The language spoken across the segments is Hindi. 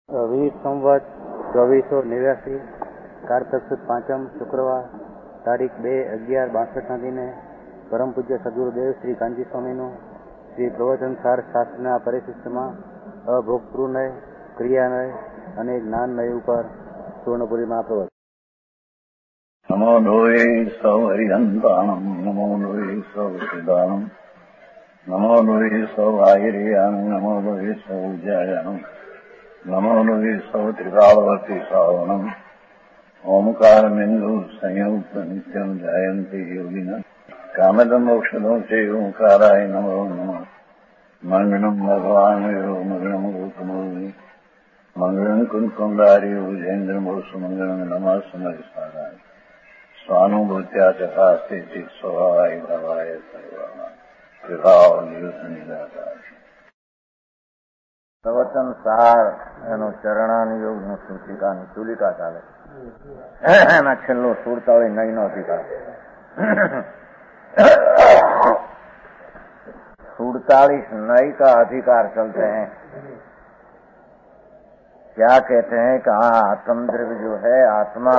વીર સંવત 2489 કારતક સુદ 5મ શુક્રવાર તારીખ 2/11/62 દિને પરમ પૂજ્ય સદગુરુદેવ શ્રી કાંજી સ્વામીનું શ્રી પ્રવચન સાર શાસ્ત્રના પરિશિષ્ટમાં અભોક્તૃનય, ક્રિયાનય અને જ્ઞાનનય ઉપર સુવર્ણપુરીમાં પ્રવચન. નમો લોહે સૌ હરિહંતાણમ, નમો લોહે સૌ સિદ્ધાણમ, નમો લોહે સૌ આયર્યાણમ, નમો લોહે સૌ જયાણમ, નમો લોહે સૌ ત્રિકાળવર્તી શ્રાવણમ. ઓમકારમેન્દુ સંયુક્ત નિત્યમ જાયંતિ યોગિના કામદમ મોક્ષદો છે ઓંકારાય નમો નમઃ. મંગળમ ભગવાન મંગળમ ગૌતમોની મંગળમ કુંકુંડારી ઉજેન્દ્રમોસુ મંગળમ નમઃ સમયસારાય સ્વાનુભૂત્યા ચકાસ્તે ચિત સ્વભાવાય ભાવાય સર્વા વિભાવ નિદાકાર. પ્રવચન સાર એનો ચરણાનુયોગનું સૂચિકાની ચુલિકા ચાલે એના છેલ્લો 47 નયનો અધિકાર. 47 नई का अधिकार चलते हैं. क्या कहते हैं कि आत्म द्रव्य जो है आत्मा,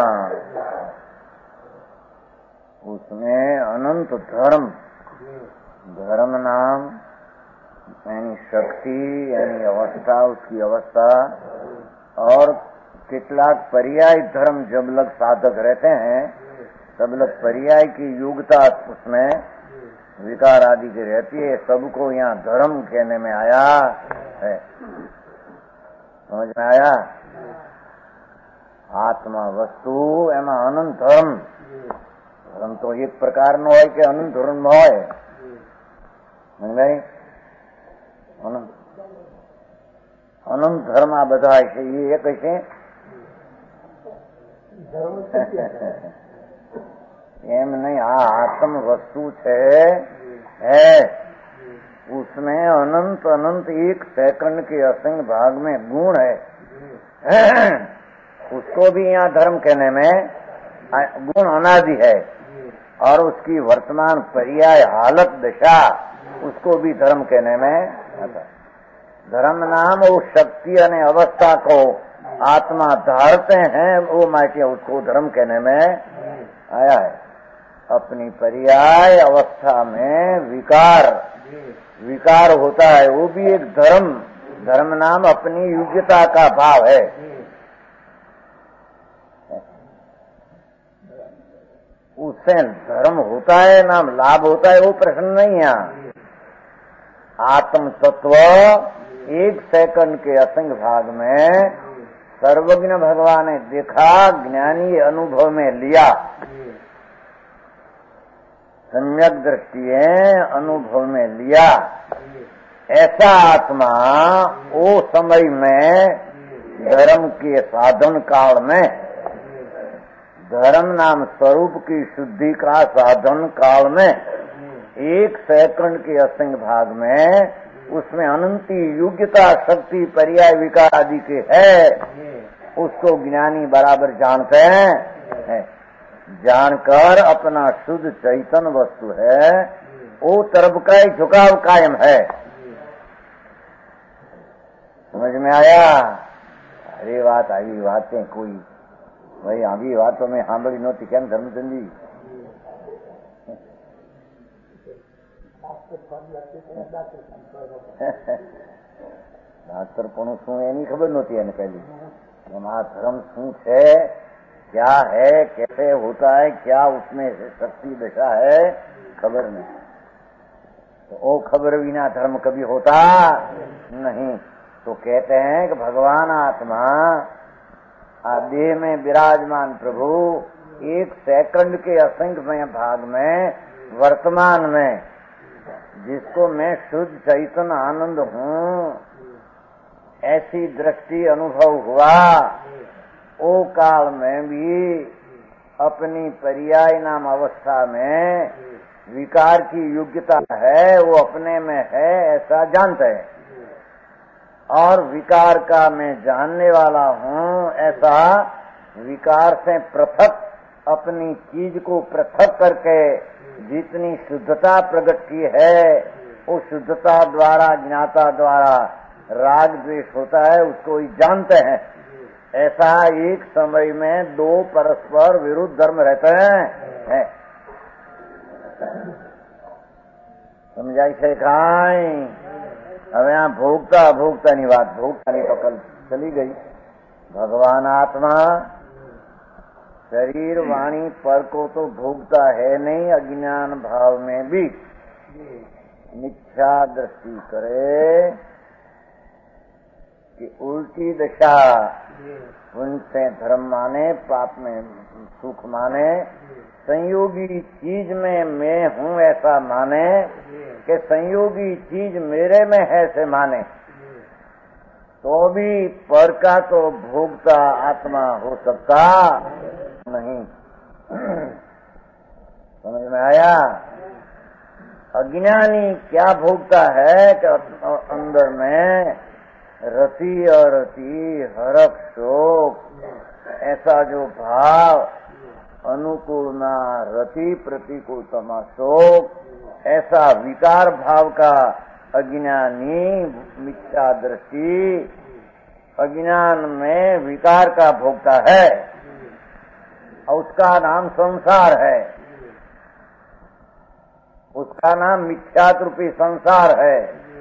उसमें अनंत धर्म, धर्म नाम यानी शक्ति यानी अवस्था, उसकी अवस्था और कितलाक पर्याय धर्म जब लग साधक रहते हैं तब लग पर्याय की योग्यता उसमें विकार आदि की रहती है. सबको यहाँ धर्म कहने में आया है. समझ में आया? आत्मा वस्तु एमा अनंत धर्म. धर्म तो एक प्रकार नो है कि अनंत धर्म होय. समझ गई? अनंत धर्म आ बधा है. ये एक है एम नहीं. आत्म वस्तु है उसमें अनंत अनंत एक सेकंड के असंख्य भाग में गुण है. उसको भी यहाँ धर्म कहने में गुण अनादि है और उसकी वर्तमान पर्याय हालत दशा उसको भी धर्म कहने में आता. धर्म नाम वो शक्ति और अवस्था को आत्मा धारते हैं वो माइटी उसको धर्म कहने में आया है. अपनी पर्याय अवस्था में विकार होता है वो भी एक धर्म. धर्म नाम अपनी योग्यता का भाव है. उससे धर्म होता है नाम लाभ होता है वो प्रश्न नहीं है. आत्म तत्व एक सेकंड के असंख्य भाग में सर्वज्ञ भगवान ने देखा, ज्ञानी अनुभव में लिया, सम्यक दृष्टि अनुभव में लिया. ऐसा आत्मा वो समय में धर्म के साधन काल में, धर्म नाम स्वरूप की शुद्धि का साधन काल में एक सेकंड के असंख्य भाग में उसमें अनंती योग्यता शक्ति पर्याय विकार आदि के है. उसको ज्ञानी बराबर जानते हैं. जानकर अपना शुद्ध चैतन्य वस्तु है वो तरफ का ही झुकाव कायम है. समझ में आया? अरे बात आई बातें कोई भाई આવી વાતો મેં સાંભળી નહોતી. કેમ ધર્મચંદજી? डाक्टर પણ શું એની ખબર નહોતી એને પહેલી. આ ધર્મ શું છે, क्या है, कैसे होता है, क्या उसमें शक्ति दशा है, खबर नहीं. तो वो खबर बिना धर्म कभी होता नहीं. तो कहते हैं कि भगवान आत्मा देह में विराजमान प्रभु एक सेकंड के असंख्य भाग में वर्तमान में जिसको मैं शुद्ध चैतन्य आनंद हूँ ऐसी दृष्टि अनुभव हुआ. ओ काल में भी अपनी पर्याय नाम अवस्था में विकार की योग्यता है, वो अपने में है ऐसा जानते हैं. और विकार का मैं जानने वाला हूँ ऐसा विकार से पृथक अपनी चीज को पृथक करके जितनी शुद्धता प्रकट की है वो शुद्धता द्वारा ज्ञाता द्वारा राग द्वेष होता है उसको ही जानते हैं। ऐसा एक समय में दो परस्पर विरुद्ध धर्म रहते हैं। समझाई से खाई। अब यहाँ भोगता अभोगता नहीं बात, भोगता नहीं तो कल चली गई। भगवान आत्मा शरीर वाणी पर को तो भोगता है नहीं, अज्ञान भाव में भी मिथ्या दृष्टि करे कि उल्टी दशा, उनसे धर्म माने, पाप में सुख माने, संयोगी चीज में मैं हूँ ऐसा माने, कि संयोगी चीज मेरे में है ऐसे माने, तो भी पर का तो भोगता आत्मा हो सकता नहीं। समझ में आया? अज्ञानी क्या भोगता है कि अंदर में रति और रति, हरक शोक, ऐसा जो भाव, अनुकूलना रति, प्रतिकूलतमा शोक, ऐसा विकार भाव का अज्ञानी मिथ्या दृष्टि, अज्ञान में विकार का भोगता है और उसका नाम संसार है, उसका नाम मिथ्यात रूपी संसार है।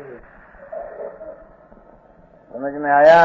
समझ में आया?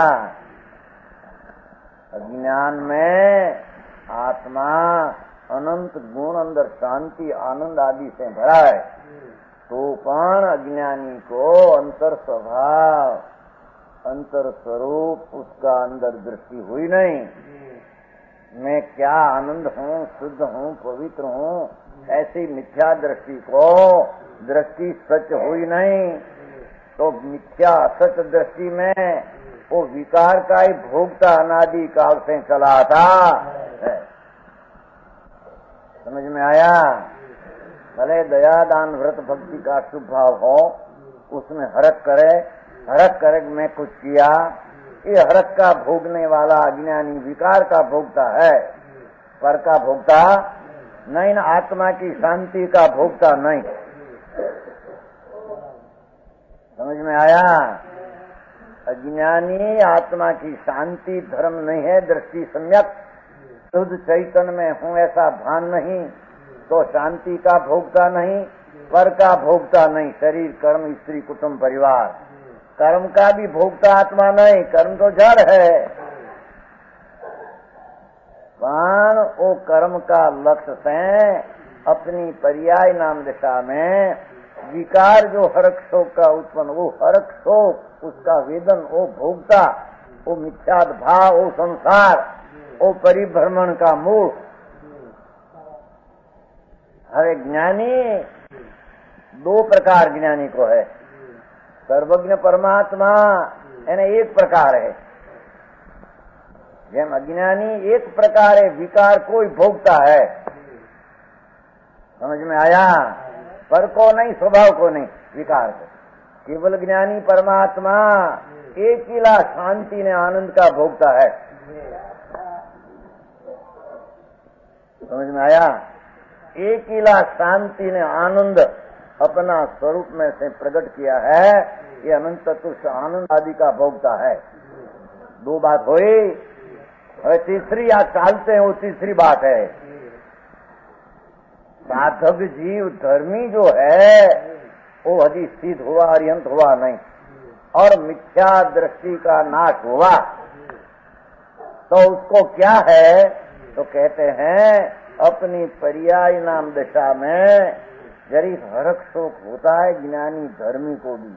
अज्ञान में आत्मा अनंत गुण अंदर शांति आनंद आदि से भरा है, तो पण अज्ञानी को अंतर स्वभाव, अंतर स्वरूप उसका अंदर दृष्टि हुई नहीं। मैं क्या आनंद हूँ, शुद्ध हूँ, पवित्र हूँ, ऐसी मिथ्या दृष्टि को दृष्टि सच हुई नहीं। तो मिथ्या सच दृष्टि में वो विकार का ही भोगता अनादि काल से चला था। समझ में आया? भले दया दान व्रत भक्ति का शुभ भाव हो, उसमें हरक करे मैं कुछ किया, ये हरक का भोगने वाला अज्ञानी विकार का भोगता है, पर का भोगता नहीं, न आत्मा की शांति का भोगता नहीं। समझ में आया? अज्ञानी आत्मा की शांति धर्म नहीं है, दृष्टि सम्यक शुद्ध चैतन्य में हूँ ऐसा भान नहीं, तो शांति का भोगता नहीं, पर का भोगता नहीं। शरीर कर्म स्त्री कुटुंब परिवार, कर्म का भी भोगता आत्मा नहीं, कर्म तो जड़ है। पण वो कर्म का लक्ष्य से अपनी पर्याय नाम दिशा में विकार जो हरक शोक का उत्पन्न, वो हरक शोक उसका वेदन, वो भोगता, वो मिथ्याद भाव, वो संसार, वो परिभ्रमण का मूल। हर ज्ञानी दो प्रकार ज्ञानी को है, सर्वज्ञ परमात्मा यानी एक प्रकार है, जेम अज्ञानी एक प्रकार है, विकार को ही भोगता है। समझ में आया? पर को नहीं, स्वभाव को नहीं, विकार को। केवल ज्ञानी परमात्मा एक ही ला शांति ने आनंद का भोगता है। समझ में आया? एक ही ला शांति ने आनंद अपना स्वरूप में से प्रकट किया है, ये अनंत तुष्ट आनंद आदि का भोगता है। दो बात हुई, और तीसरी आज चालते हैं, वो तीसरी बात है, साधक जीव धर्मी जो है वो अभी सिद्ध हुआ, अर्यंत हुआ नहीं, और मिथ्या दृष्टि का नाश हुआ, तो उसको क्या है? तो कहते हैं अपनी पर्याय नाम दशा में जरी हरक शोक होता है ज्ञानी धर्मी को भी,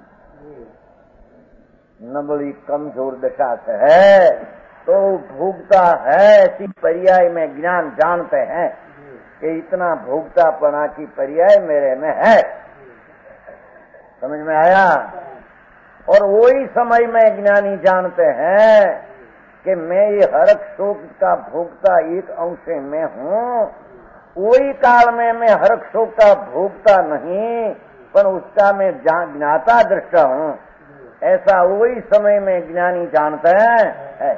नबली कमजोर दशा से है तो भोगता है। ऐसी पर्याय में ज्ञान जानते हैं कि इतना भोगतापना की पर्याय मेरे में है। समझ में आया? और वही समय में ज्ञानी जानते हैं कि मैं ये हरक शोक का भोगता एक अंश में हूँ, वही काल में मैं हरक शोक का भोगता नहीं, पर उसका मैं ज्ञाता दृष्टा हूँ, ऐसा वही समय में ज्ञानी जानते हैं।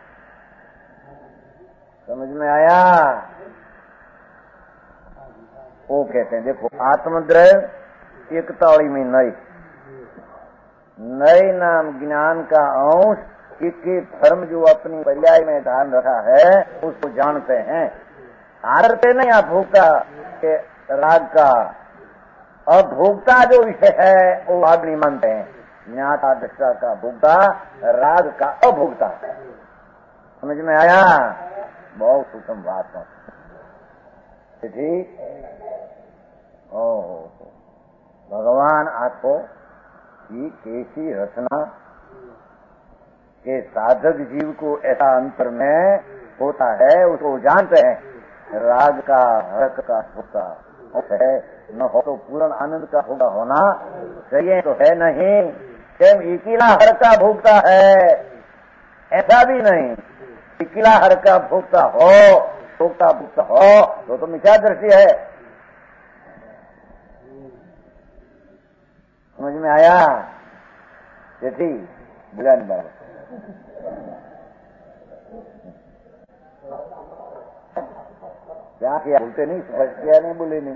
समझ में आया? वो कहते हैं देखो आत्मद्रव्य एक ताड़ी में नहीं, नए नाम ज्ञान का अंश कि धर्म जो अपनी पर्याय में धारण रखा है उसको जानते हैं, आदरते नहीं आप भोक्ता के राग का। और भोक्ता जो विषय है वो आप नहीं मानते हैं, ज्ञाता दृष्टा का भोक्ता, राग का अभोक्ता। समझ में आया? बहुत सूक्ष्म बात है। ठीक। भगवान आपको की कैसी रचना के साधक जीव को ऐसा अंतर में होता है उसको जानते हैं। राग का, हरक का होता है न हो तो पूर्ण आनंद का होगा होना चाहिए तो है नहीं। स्वयं इकीला हर का भोगता है ऐसा भी नहीं। इकीला हर का भोगता हो, भोगता भोगता हो तो मिथ्या दृष्टि है। समझ में आया? यदि बुला नहीं बराबर क्या किया बोलते नहीं, स्पष्ट किया नहीं, बोले नहीं।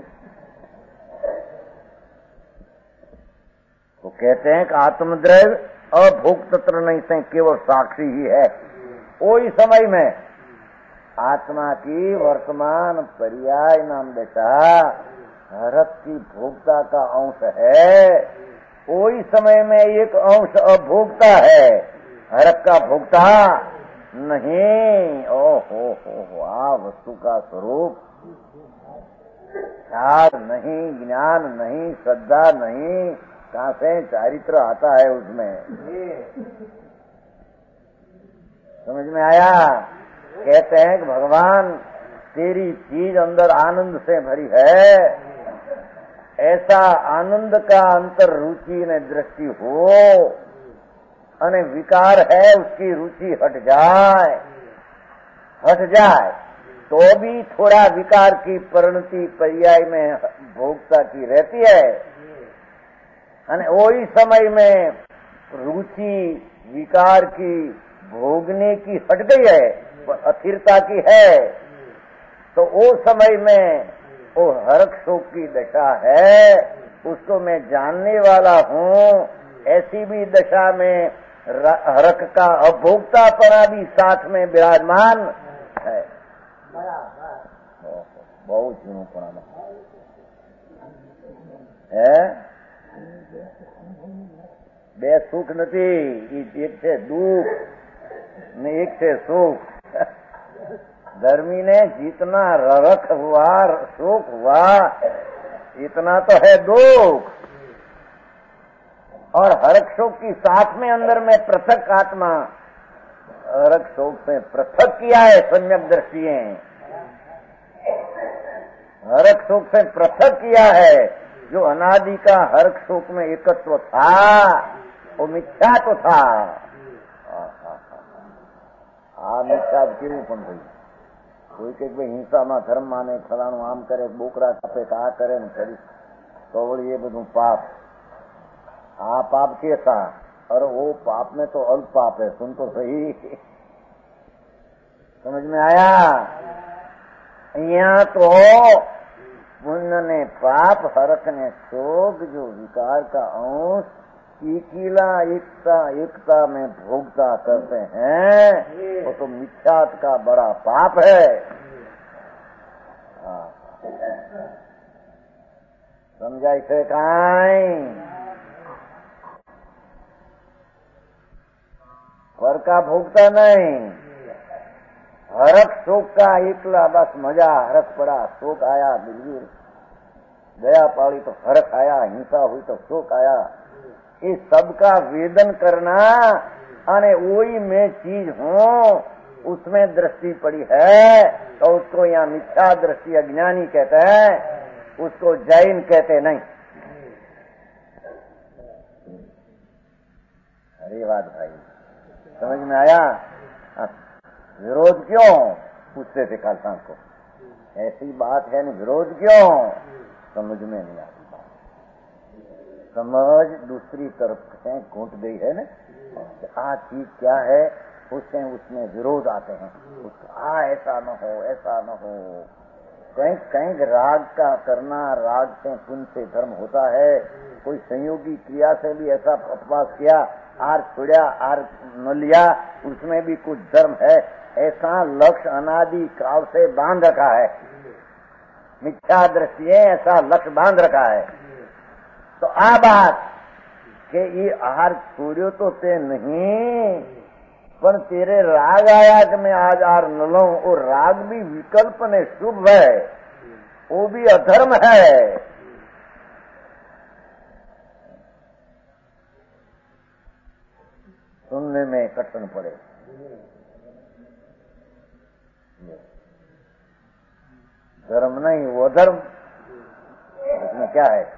तो कहते हैं कि आत्मद्रव्य अभोक्त तत्र नहीं से केवल साक्षी ही है। कोई समय में आत्मा की वर्तमान पर्याय नाम दशा हरक की भोक्ता का अंश है। कोई समय में एक अंश अभोक्ता है, हरक का भोक्ता नहीं। हो आ वस्तु का स्वरूप ख्याल नहीं, ज्ञान नहीं, श्रद्धा नहीं, कहां से चारित्र आता है उसमें? समझ में आया? कहते हैं कि भगवान तेरी चीज अंदर आनंद से भरी है, ऐसा आनंद का अंतर रुचि ने दृष्टि हो अने विकार है उसकी रुचि हट जाए तो भी थोड़ा विकार की परिणति पर्याय में भोक्ता की रहती है। अने वही समय में रुचि विकार की भोगने की हट गई है, अस्थिरता की है, तो वो समय में वो हरक शोक की दशा है, उसको मैं जानने वाला हूँ। ऐसी भी दशा में हरक का अभोक्तापना भी साथ में विराजमान है। बहुत झूठपना है। બે સુખ નથી, એક છે દુઃખ ને એક છે सुख। धर्मी ने जितना ररख हुआ, शोक हुआ, इतना तो है दुख। और हरक शोक की साथ में अंदर में पृथक आत्मा हरक शोक से पृथक किया है। सम्यक दृष्टि हरक शोक से पृथक किया है। जो अनादि का हरक शोक में एकत्व था वो मिथ्या तो था। मिथ्या केवू पण थई। कोई के भाई हिंसा में धर्म माने, फलाणु आम करे, बोकरा कापे, आ करे ने करी तो वળી ये બધું पाप। आ पाप कैसा? और वो पाप में तो अल्प पाप है। सुन तो सही, समझ में आया? यहाँ तो पुण्य ने पाप, हरक ने शोक, जो विकार का अंश इकीला एकता में भोगता करते हैं वो तो मिथ्यात का बड़ा पाप है। समझाई से काई? पर का भोगता नहीं, हरक शोक का एकला बस मजा। हरक पड़ा, शोक आया, बिल्कुल दया पाड़ी तो हरक आया, हिंसा हुई तो शोक आया। इस सबका वेदन करना अने वही मैं चीज हूँ उसमें दृष्टि पड़ी है तो उसको यहाँ मिथ्या दृष्टि अज्ञानी कहते हैं, उसको जैन कहते नहीं। अरे बात भाई समझ में आया? विरोध क्यों पूछते थे कल शाम को? ऐसी बात है नहीं, विरोध क्यों? समझ में नहीं आती बात। समझ दूसरी तरफ से घूट गई है ना। आ चीज क्या है उससे उसमें विरोध आते हैं। ऐसा न हो, ऐसा न हो, कहीं कहीं राग का करना, राग से पुण्य से धर्म होता है। कोई संयोगी क्रिया से भी ऐसा अपवास किया, आर छुड़िया आर न लिया, उसमें भी कुछ धर्म है। ऐसा लक्ष्य अनादि काल से बांध रखा है, मिथ्या दृष्टि ऐसा लक्ष्य बांध रखा है। तो आ बात के ये आहार छोड़ियो तो ते नहीं, पर तेरे राग आया कि मैं आज आर न लूं, वो राग भी विकल्प ने शुभ है, वो भी अधर्म है। सुनने में कठिन पड़े। धर्म नहीं वो धर्म, इसमें क्या है?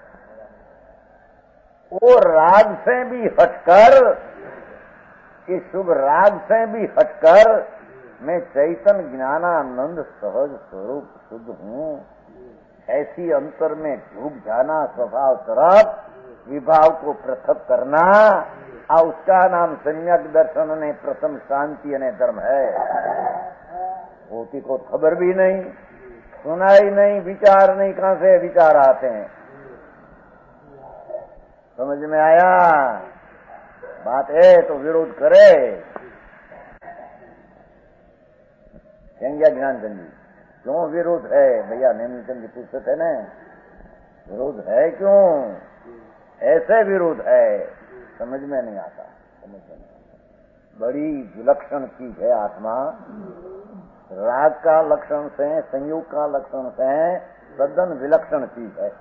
वो राग से भी हटकर, कि शुभ राग से भी हटकर मैं चैतन्य ज्ञानानंद सहज स्वरूप शुद्ध हूँ, ऐसी अंतर में डूब जाना, स्वभाव तरफ विभाव को पृथक करना, और उसका नाम सम्यक दर्शन ने प्रथम शांति ने धर्म है। होती को खबर भी नहीं, सुना ही नहीं, विचार नहीं, कहां से विचार आते हैं? समझ में आया? बात है तो विरोध करे। कहेंगे ज्ञानचंद जी क्यों विरोध है? भैया नेमीचंद जी पूछते थे ना, विरोध है क्यों? ऐसे विरोध है, समझ में नहीं आता। समझ में नहीं आता। बड़ी विलक्षण चीज है आत्मा। राग का लक्षण से, संयोग का लक्षण से सदन विलक्षण चीज है।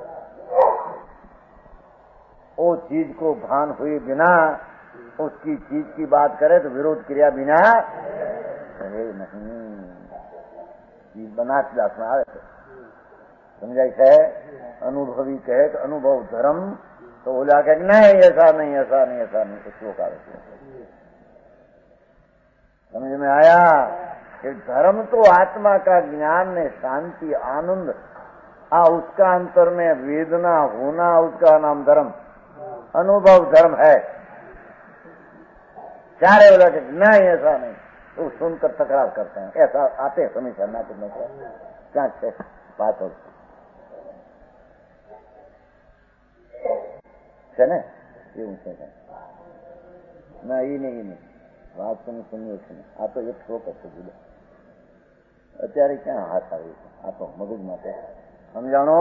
वो चीज को भान हुए बिना उसकी चीज की बात करे तो विरोध क्रिया बिना रहे नहीं। चीज बना दास में आवे समझाई है। अनुभवी कहे तो अनुभव धर्म, तो बोला कहे नहीं ऐसा नहीं, ऐसा नहीं, ऐसा नहीं, तो श्लोक आवे। समझ में आया? कि धर्म तो आत्मा का ज्ञान ने शांति आनंद, उसका अंतर में वेदना होना, उसका नाम धर्म, अनुभव धर्म है। चारे बोला कि नहीं ऐसा नहीं, तो सुनकर तकरार करते हैं। ऐसा आते हैं हमेशा ना करने को क्या बात हो છે ને એવું છે ના એ નહીં વાત તમે સુન્યો છે ને આ તો એક શોક હતો જુદો અત્યારે ક્યાં હાથ આવ્યો છે આ તો મગજ માટે સમજાણો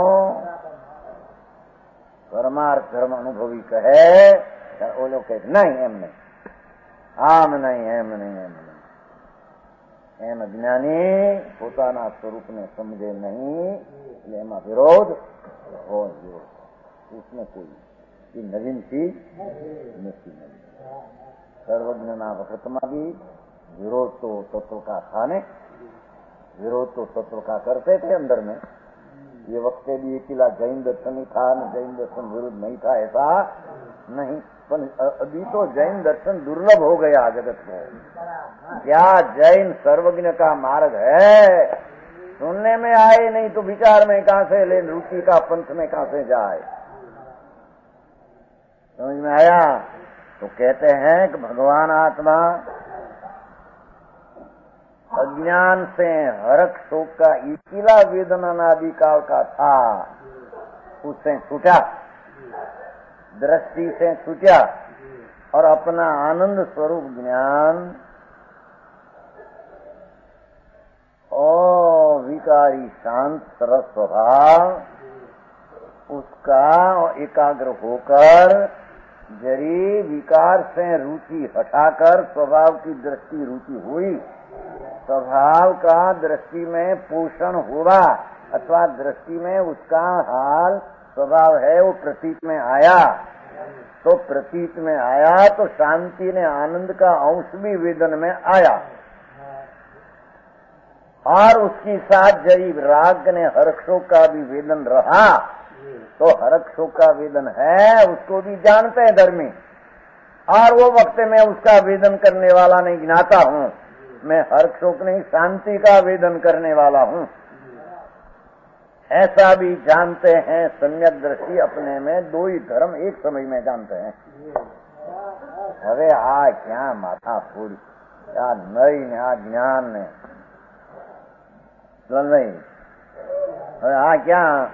પરમાર્થ ધર્મ અનુભવી કહે ઓલો કહે નહીં એમ નહીં આમ નહીં એમ નહીં એમ નહીં એમ જ્ઞાની પોતાના સ્વરૂપને સમજે નહીં એટલે એમાં વિરોધ હોય વિરોધ उसमें कोई ये नवीन चीज नहीं। सर्वज्ञना वक्तमा भी विरोध तो तत्व का था ने, विरोध तो तत्व का करते थे अंदर में। ये वक्त भी अकेला जैन दर्शन ही था न जैन दर्शन विरुद्ध नहीं था ऐसा नहीं, पर अभी तो जैन दर्शन दुर्लभ हो गया जगत को। क्या जैन सर्वज्ञ का मार्ग है? सुनने में आए नहीं तो विचार में कहां से ले, रुचि का पंथ में कहां से जाए? समझ में आया? तो कहते हैं कि भगवान आत्मा अज्ञान से हरक शोक का इकिला वेदना आदि काल का था, उससे छूटा, दृष्टि से छूटा और अपना आनंद स्वरूप ज्ञान और विकारी शांत सरस स्वभाव उसका एकाग्र होकर जरी विकार से रुचि हटाकर स्वभाव की दृष्टि रुचि हुई, स्वभाव का दृष्टि में पोषण हुआ अथवा दृष्टि में उसका हाल स्वभाव है वो प्रतीत में आया, तो प्रतीत में आया तो शांति ने आनंद का अंश भी वेदन में आया और उसकी साथ जरी राग ने हर्षों का भी वेदन रहा, तो हरक शोक का वेदन है उसको भी जानते हैं धर्मी, और वो वक्त में उसका वेदन करने वाला नहीं गिनाता हूँ, मैं हरक शोक नहीं शांति का वेदन करने वाला हूँ, ऐसा भी जानते हैं। सम्यक दृष्टि अपने में दो ही धर्म एक समय में जानते हैं। अरे क्या माथा फूल, क्या नई ने ज्ञान ने नहीं હવે આ ક્યાં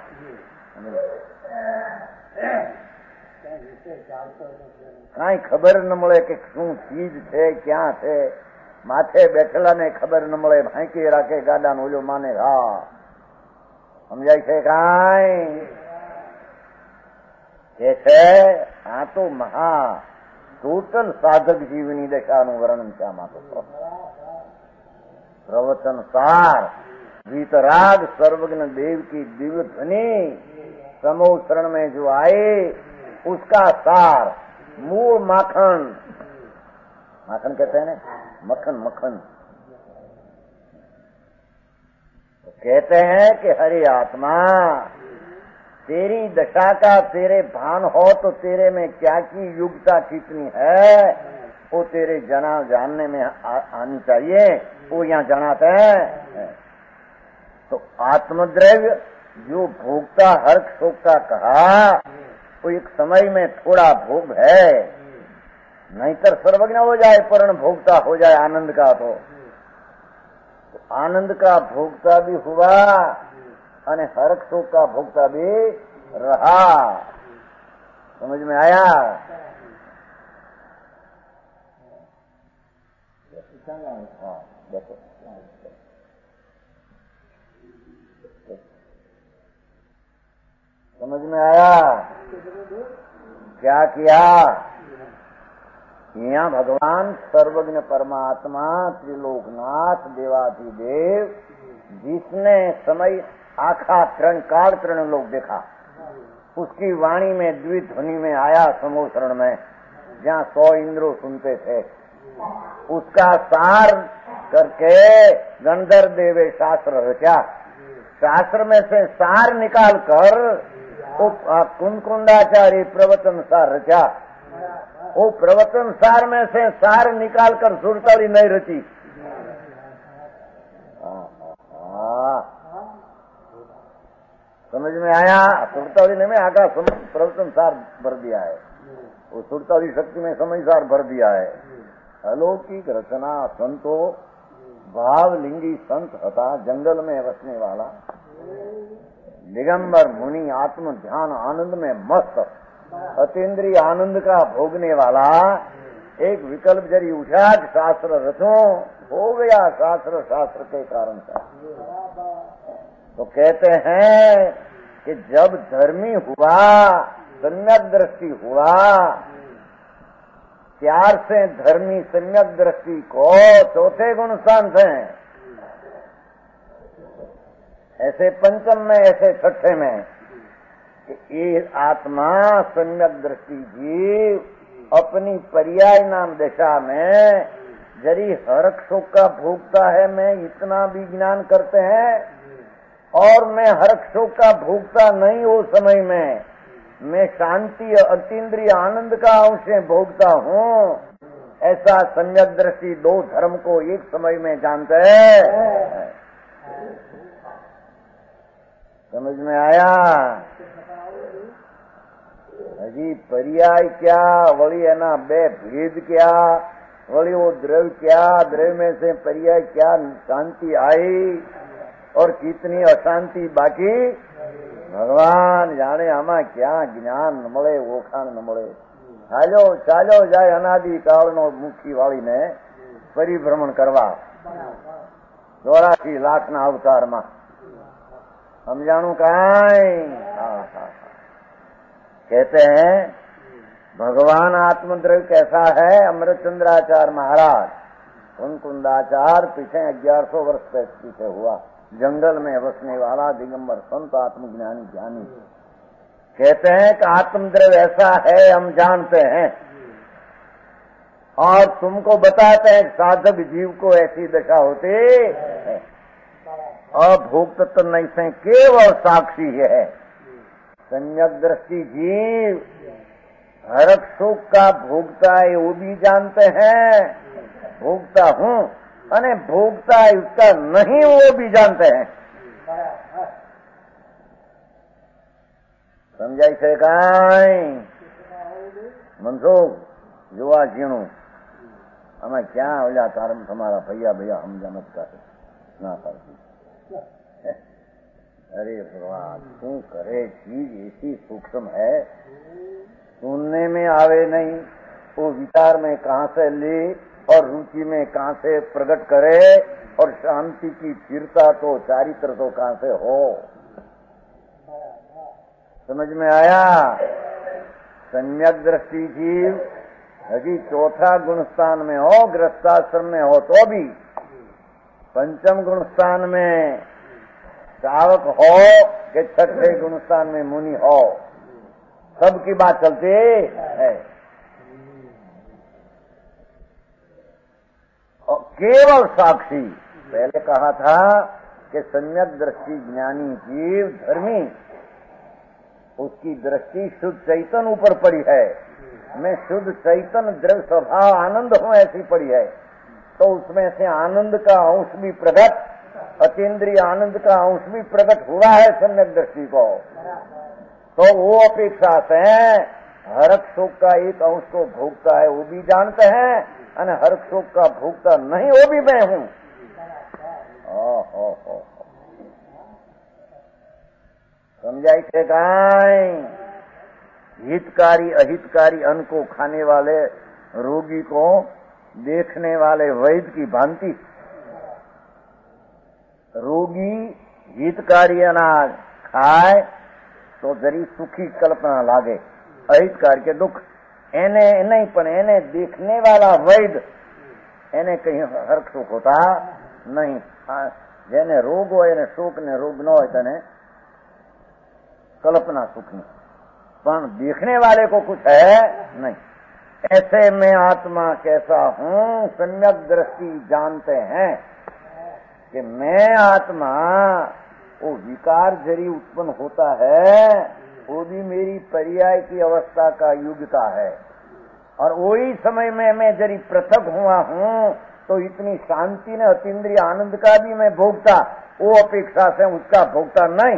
કાંઈ ખબર ન મળે કે શું ચીજ છે, ક્યાં છે. માથે બેઠેલા ને ખબર ન મળે, ભાંકી રાખે ગાડા નો ઓલો માને. હા, સમજાય છે? કાંઈ કે છે આ તો મહા ટોટલ સાધક જીવની દશાનું વર્ણન છે આમાં. તો प्रवचन सार वीतराग सर्वज्ञ देव की दिव्य ध्वनि समूह शरण में जो आए उसका सार मूल माखन. माखन कहते हैं ना, मक्खन मक्खन. तो कहते हैं कि हरि आत्मा तेरी दशा का तेरे भान हो तो तेरे में क्या की युक्ता कितनी है वो तेरे जानने में आनी चाहिए. वो यहाँ जनाते हैं. तो आत्मद्रव्य जो भोगता हर्ष शोक का कहा वो एक समय में थोड़ा भोग है, नहींतर सर्वज्ञ हो जाए, पूर्ण भोगता हो जाए आनंद का. तो आनंद का भोगता भी हुआ और हर्ष शोक का भोगता भी रहा. समझ में आया? हाँ, देखो समझ में आया क्या किया? यहाँ भगवान सर्वज्ञ परमात्मा त्रिलोकनाथ देवाधिदेव जिसने समय आखा काल तृण लोग देखा, उसकी वाणी में द्विध्वनि में आया समूह शरण में, जहाँ 100 इंद्रों सुनते थे. उसका सार करके गंधर्व देवे शास्त्र रचा. शास्त्र में से सार निकाल कर कुंकुंडाचार्य प्रवचन सार रचा. वो प्रवचन सार में से सार निकाल कर सुरताली नहीं रची. समझ में आया? सुरताली ने में आका प्रवचन सार भर दिया है. वो सुरताली शक्ति में समय सार भर दिया है. अलौकिक रचना संतो भावलिंगी संत हता जंगल में बसने वाला दिगंबर मुनि आत्म ध्यान आनंद में मस्त अतीन्द्रिय आनंद का भोगने वाला एक विकल्प जरी उठा शास्त्र रचो हो गया. शास्त्र के कारण से तो कहते हैं कि जब धर्मी हुआ, सम्यक दृष्टि हुआ, प्यार से धर्मी सम्यक दृष्टि को चौथे गुण शांत हैं. ऐसे पंचम में, ऐसे छठे में ये आत्मा सम्यक दृष्टि जीव अपनी पर्याय नाम दशा में जरी हर्ष शोक का भोगता है, मैं इतना भी ज्ञान करते हैं, और मैं हर्ष शोक का भोगता नहीं. वो समय में मैं शांति अतीन्द्रिय आनंद का अंश भोगता हूँ. ऐसा सम्यक दृष्टि दो धर्म को एक समय में जानते हैं. समझ में आया? हजी पर्याय क्या, वही है ना बे भेद क्या, वही वो द्रव्य क्या, द्रव्य में से पर्याय क्या शांति आई और कितनी अशांति बाकी भगवान जाने. आमा क्या ज्ञान न મળે, ઓખાણ ન મળે. ચાલો જાય અનાદિ કાળનો મુખી વાળીને પરિભ્રમણ કરવા 84 લાખના અવતારમાં. સમજાણું કાંઈ? कहते हैं भगवान आत्मद्रव्य कैसा है? अमृतचंद्राचार्य महाराज कुंकुंडाचार्य पीछे 1100 वर्ष पीछे हुआ, जंगल में बसने वाला दिगंबर संत आत्मज्ञानी ज्ञानी. कहते हैं कि आत्मद्रव्य ऐसा है हम जानते हैं और तुमको बताते हैं साधक जीव को ऐसी दशा होती है. अभोक्त तत्व नहीं से केवल साक्षी है. सम्यक दृष्टि जीव हर्ष शोक का भोगता है वो भी जानते हैं, भोगता हूँ, अने भोगता है उसका नहीं वो भी जानते हैं. समझाई છે કાંઈ? મનસુખ જોવા ઝીણું અમે ક્યાં ઓલા તારા તમારા ભૈયા સમજા નથી કરતા ના કરતી. अरे भगवान શું करे, चीज ऐसी सूक्ष्म है, सुनने में आवे नहीं, वो विचार में कहाँ से ले और रुचि में कहाँ से प्रकट करे, और शांति की स्थिरता तो चारित्र तो कहाँ से हो। समझ में आया? सम्यक दृष्टि जीव हजी चौथा गुण स्थान में हो, गृहस्थाश्रम में हो तो भी, पंचम गुण स्थान में श्रावक हो कि छठे गुण स्थान में मुनि हो, सबकी बात चलती है। और केवल साक्षी, पहले कहा था कि सम्यक दृष्टि ज्ञानी जीव धर्मी, उसकी दृष्टि शुद्ध चैतन ऊपर पड़ी है। मैं शुद्ध चैतन द्रव्य स्वभाव आनंद हूं ऐसी पड़ी है, तो उसमें से आनंद का अंश भी प्रकट, अतीन्द्रिय आनंद का अंश भी प्रकट हुआ है सम्यक दृष्टि को। तो वो अपेक्षा से हरक शोक का एक अंश को भोगता है वो भी जानते हैं, और हरक शोक का भोगता नहीं वो भी मैं हूं। समझाई थे गाय? हितकारी अहितकारी अन्न को खाने वाले रोगी को देखने वाले वैद्य की भांति, रोगी हितकारी अनाज खाए तो जरी सुखी कल्पना लागे, अहितकारी के दुख एने नहीं, पण एने देखने वाला वैद्य एने कहीं हर्क शोक होता नहीं। जेने रोग हो एने शोक ने रोग न हो तने कल्पना सुख नहीं, पण देखने वाले को कुछ है नहीं। ऐसे में आत्मा कैसा हूं, सम्यक दृष्टि जानते हैं कि मैं आत्मा, वो विकार जरी उत्पन्न होता है वो भी मेरी पर्याय की अवस्था का युगता है, और वही समय में मैं जरी पृथक हुआ हूं तो इतनी शांति ने अतीन्द्रिय आनंद का भी मैं भोगता, वो अपेक्षा से उसका भोगता नहीं,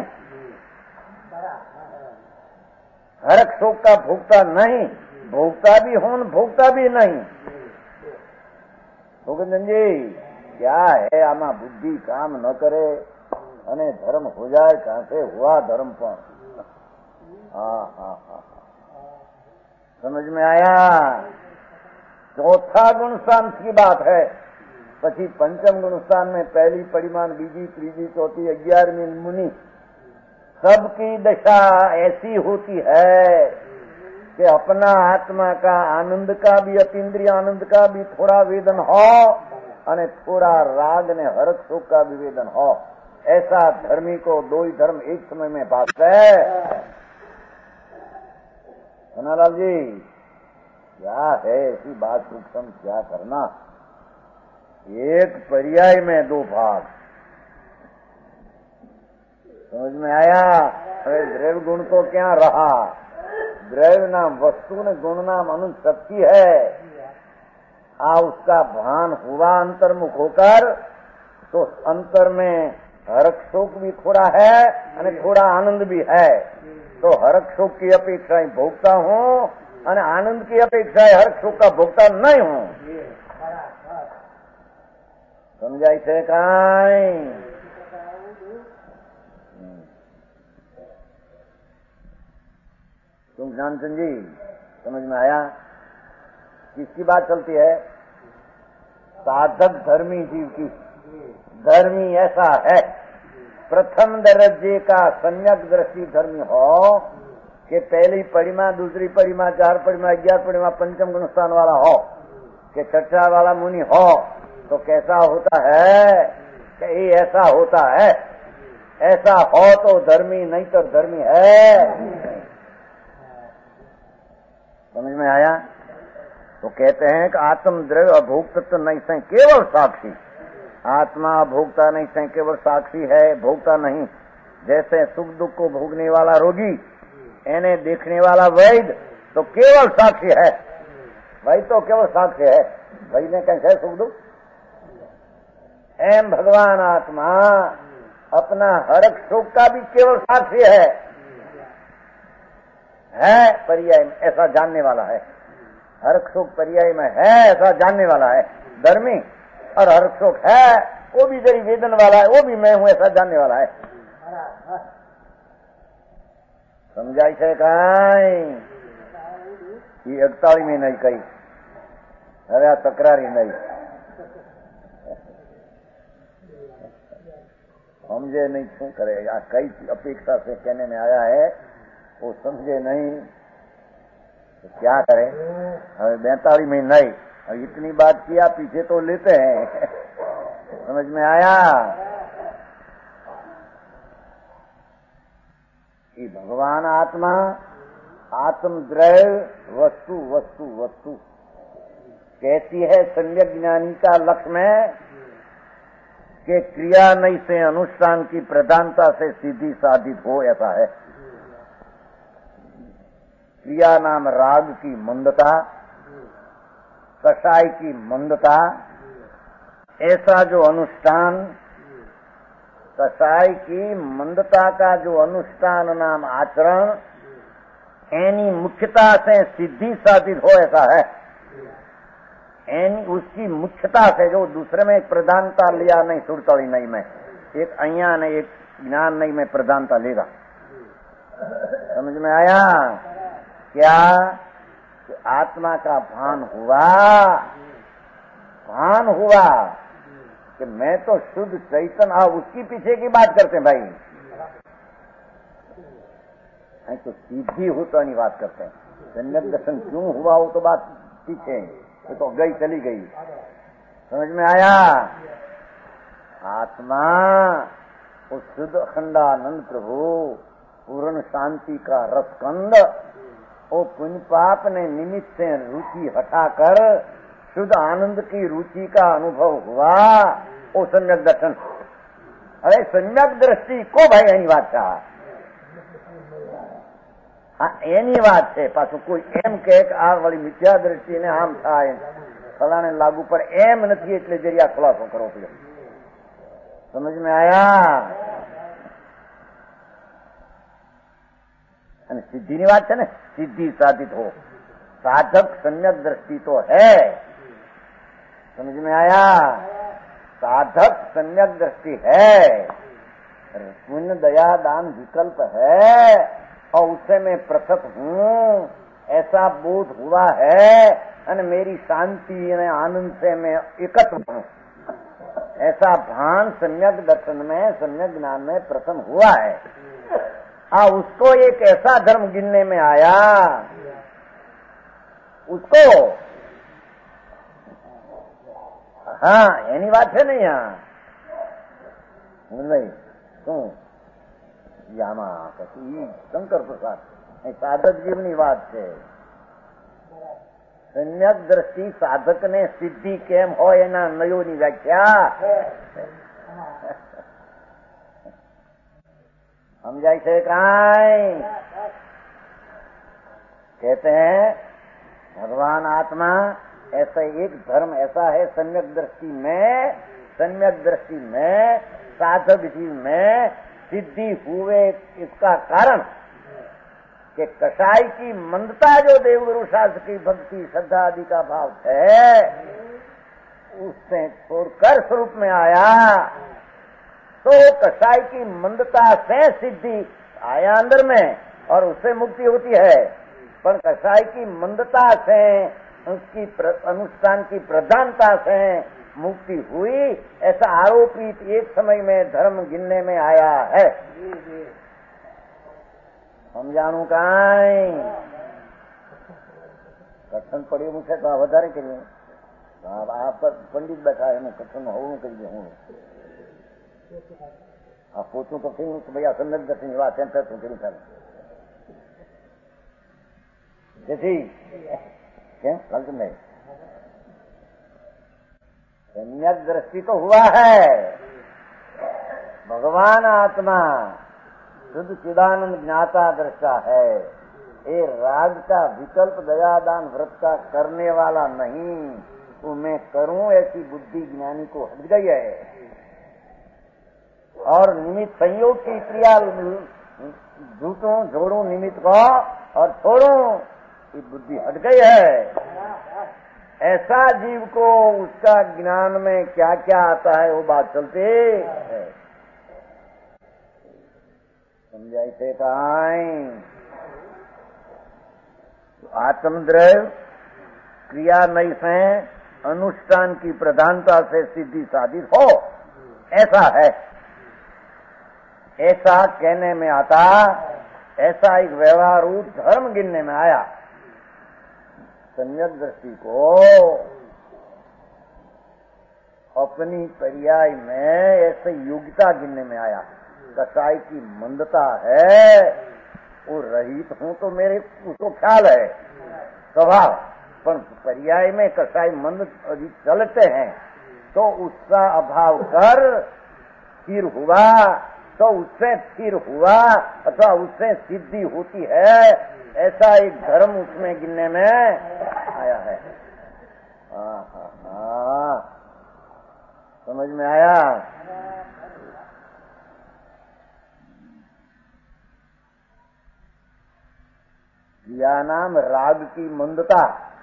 हरक शोक का भोगता नहीं, भोगता भी हूं भोगता भी नहीं। गोविंदन जी क्या है, आमा बुद्धि काम न करे અને धर्म हो जाए, कहां से हुआ धर्म पर। समझ में आया? चौथा गुण स्थान की बात है, પછી पंचम गुण स्थान में पहली परिमाण, बीजी, त्रीजी, चौथी, 11वीं मुनि, सबकी दशा ऐसी होती है कि अपना आत्मा का आनंद का भी, अतीन्द्रिय आनंद का भी थोड़ा वेदन हो, और थोड़ा राग ने हरक शोक का भी वेदन हो। ऐसा धर्मी को दो ही धर्म एक समय में भागता है। कन्हैयालाल जी क्या है ऐसी बात सूक्ष्म, क्या करना? एक पर्याय में दो भाग, समझ में आया? अरे द्रव्य गुण तो क्या रहा, द्रव्य नाम वस्तु ने गुण नाम अनुशक्ति है। उसका भान हुआ अंतर्मुख होकर तो अंतर में हरक शोक भी थोड़ा है और थोड़ा आनंद भी है, तो हरक शोक की अपेक्षा भोगता हूँ और आनंद की अपेक्षा हरक शोक का भोगता नहीं हूँ। समझाई थे काई? तुम जानचंद जी समझ में आया? किसकी बात चलती है? साधक धर्मी जीव की। धर्मी ऐसा है, प्रथम दर्जे का सम्यक दृष्टि धर्मी हो कि पहली परिमा, दूसरी परिमा, 4 परिमा, 11 परिमा, पंचम गुण स्थान वाला हो कि छठा वाला मुनि हो, तो कैसा होता है कि ये ऐसा होता है। ऐसा हो तो धर्मी, नहीं तो धर्मी है। समझ में आया? तो कहते हैं कि आत्म द्रव्य अभोक्तत्व नहीं से केवल साक्षी, आत्मा भोगता नहीं से केवल साक्षी है, भोगता नहीं। जैसे सुख दुख को भोगने वाला रोगी, इन्हें देखने वाला वैद्य तो केवल साक्षी है, वही तो केवल साक्षी है, वही ने कैसे सुख दुख। एम भगवान आत्मा अपना हरक सुख का भी केवल साक्षी है पर्याय में, ऐसा जानने वाला है। हरक सुख पर्याय में है ऐसा जानने वाला है धर्मी, और हरक सुख है वो भी जरी वेदन वाला है, वो भी मैं हूं ऐसा जानने वाला है। સમજાય છે કાંઈ? એ 41મી નહીં કઈ, હવે આ તકરારી નહીં. समझे नहीं क्यों करे? कई अपेक्षा से कहने में आया है, वो समझे नहीं तो क्या करे? 42 में नहीं, अब इतनी बात किया, पीछे तो लेते हैं. समझ में आया कि भगवान आत्मा आत्मद्रव्य वस्तु वस्तु वस्तु कहती है सम्यक ज्ञानी का लक्ष्य में कि क्रिया नहीं से अनुष्ठान की प्रधानता से सिद्धि साधित हो, ऐसा है. क्रिया नाम राग की मंदता, कषाय की मंदता, ऐसा जो अनुष्ठान, कषाय की मंदता का जो अनुष्ठान नाम आचरण, एनी मुख्यता से सिद्धि साधित हो, ऐसा है. उसकी मुख्यता से जो दूसरे में एक प्रधानता लिया नहीं, सुरतड़ी नहीं में, एक अहिया नहीं, एक ज्ञान नहीं में प्रधानता लेगा. समझ में आया क्या? कि आत्मा का भान हुआ कि मैं तो शुद्ध चैतन्य. उसकी पीछे की बात करते हैं भाई, नहीं तो सीधी हो तो नहीं बात करते हैं. सम्यक दर्शन क्यों हुआ वो तो बात पीछे, ये तो गई चली गई. समझ में आया? आत्मा उस शुद्ध अखंडानंद प्रभु पूर्ण शांति का रसकंद, वो पुण्य पाप ने निमित्त से रुचि हटाकर शुद्ध आनंद की रुचि का अनुभव हुआ, वो सम्यक दर्शन. अरे सम्यक दृष्टि को भाई एनी बात था. એની વાત છે. પાછું કોઈ એમ કે આ વાળી મિથ્યા દ્રષ્ટિને આમ થાય, ફલાણે લાગુ પર એમ નથી, એટલે જરી આ ખુલાસો કરવો પડે. સમજ में आया? અને સિદ્ધિની વાત છે ને, સિદ્ધિ સાધિત हो, साधक सम्यक दृष्टि तो है. समझ में आया? साधक सम्यक दृष्टि है, पुण्य दया दान विकल्प है, और उससे मैं पृथक हूँ ऐसा बोध हुआ है, और मेरी शांति और आनंद से मैं एकत्र हूँ, ऐसा भान सम्यक दर्शन में, सम्यक ज्ञान में प्रथम हुआ है. उसको एक ऐसा धर्म गिनने में आया, उसको हाँ एनी बात है नहीं. यहाँ भाई શું યામાં પછી શંકર પ્રસાદ સાધક જીવની વાત છે. सम्यक दृष्टि साधक ने सिद्धि केम हो एना नयोनी व्याख्या समझाय છે કાંઈ? कहते हैं भगवान आत्मा ऐसा एक धर्म ऐसा है सम्यक दृष्टि में साधक जीव में सिद्धि हुए. इसका कारण कि कषाय की मंदता जो देवगुरु शास्त्र की भक्ति श्रद्धा आदि का भाव है, उससे छोड़कर स्वरूप में आया, तो कषाय की मंदता से सिद्धि आया अंदर में और उससे मुक्ति होती है. पर कषाय की मंदता से, उसकी अनुष्ठान की प्रधानता से मुक्ति हुई, ऐसा आरोपित एक समय में धर्म गिनने में आया है. समझाणु काई कथन पड़े मुझे तो વધારે કરીએ. आप पंडित बैठा है, कथन होવું કરી દે. હું આ પોતું તો કહ્યું કે ભાઈ આ સંદર્ભ દર્શનની વાત એમ થતું કરી ચાલે. જેથી કેમ લાગતું નહીં? सम्यक दृष्टि तो हुआ है. भगवान आत्मा शुद्ध चिदानंद ज्ञाता दृष्टा है. ये राग का विकल्प दयादान व्रत का करने वाला नहीं, तो मैं करूं ऐसी बुद्धि ज्ञानी को हट गई है. और निमित्त संयोग की क्रिया झूठूं जोड़ू निमित्त को और छोड़ू, ये बुद्धि हट गई है. ऐसा जीव को उसका ज्ञान में क्या क्या आता है वो बात चलती है. समझाई थे ताई आत्मद्रव्य क्रिया नहीं से अनुष्ठान की प्रधानता से सिद्धि साधित हो, ऐसा है। ऐसा कहने में आता, ऐसा एक व्यवहारू धर्म गिनने में आया। सम्यक दृष्टि को अपनी पर्याय में ऐसे योग्यता गिनने में आया। कसाई की मंदता है, वो रहित हूं तो मेरे उसको ख्याल है स्वभाव, पर पर्याय में कसाई मंद अधिक चलते हैं तो उसका अभाव कर स्थिर हुआ, तो उससे स्थिर हुआ अथवा उससे सिद्धि होती है, ऐसा एक धर्म उसमें गिनने में आया है। समझ में आया? क्रिया नाम राग की मंदता,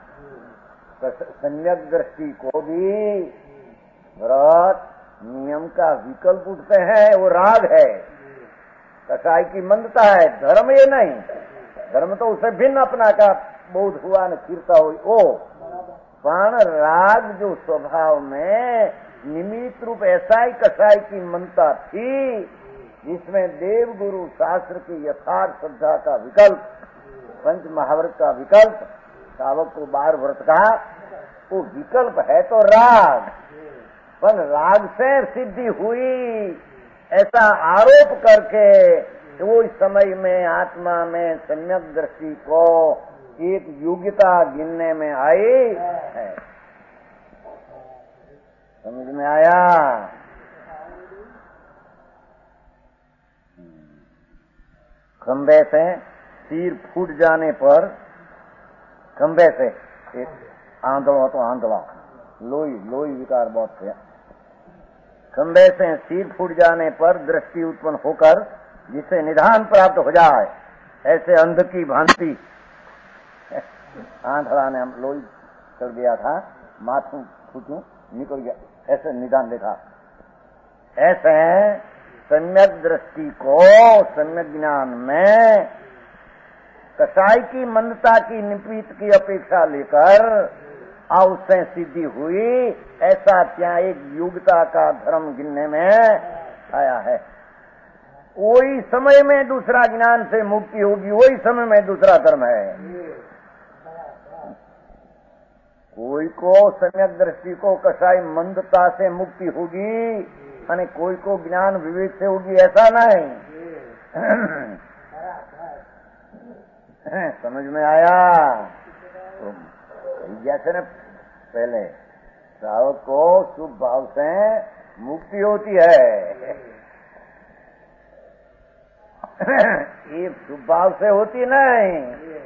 सम्यक दृष्टि को भी व्रत नियम का विकल्प उठते हैं, वो राग है। कसाई की मंदता है, धर्म ये नहीं। धर्म तो उसे भिन्न अपना का बोध हुआ न स्थिरता हुई ओ, पण राग जो स्वभाव में निमित्त रूप ऐसा ही कसाई की मंदता थी, जिसमें देव गुरु शास्त्र की यथार्थ श्रद्धा का विकल्प, पंच महाव्रत का विकल्प, सावक को 12 व्रत का वो विकल्प है तो राग, पर राग से सिद्धि हुई ऐसा आरोप करके वो इस समय में आत्मा में सम्यक दृष्टि को एक योग्यता गिनने में आई है। समझ में आया? खंबे से सिर फूट जाने पर, खंबे से एक आंधला तो आंधला, लोई विकार बहुत है। खंबे से सिर फूट जाने पर दृष्टि उत्पन्न होकर जिसे निधान प्राप्त हो जाए, ऐसे अंध की भांति आंधला ने हम लोई कर दिया था, माथू फूटू निकल गया, ऐसे निधान देखा। ऐसे सम्यक दृष्टि को सम्यक ज्ञान में कसाई की मंदता की निपीत की अपेक्षा लेकर उससे सिद्धि हुई, ऐसा क्या एक योग्यता का धर्म गिनने में आया है। वही समय में दूसरा ज्ञान से मुक्ति होगी, वही समय में दूसरा धर्म है। कोई को सम्यक दृष्टि को कसाई मंदता से मुक्ति होगी, यानी कोई को ज्ञान विवेक से होगी, ऐसा नहीं। समझ में आया? तो जैसे न पहले श्रावक को शुभ भाव से मुक्ति होती है, ये शुभ भाव से होती नहीं।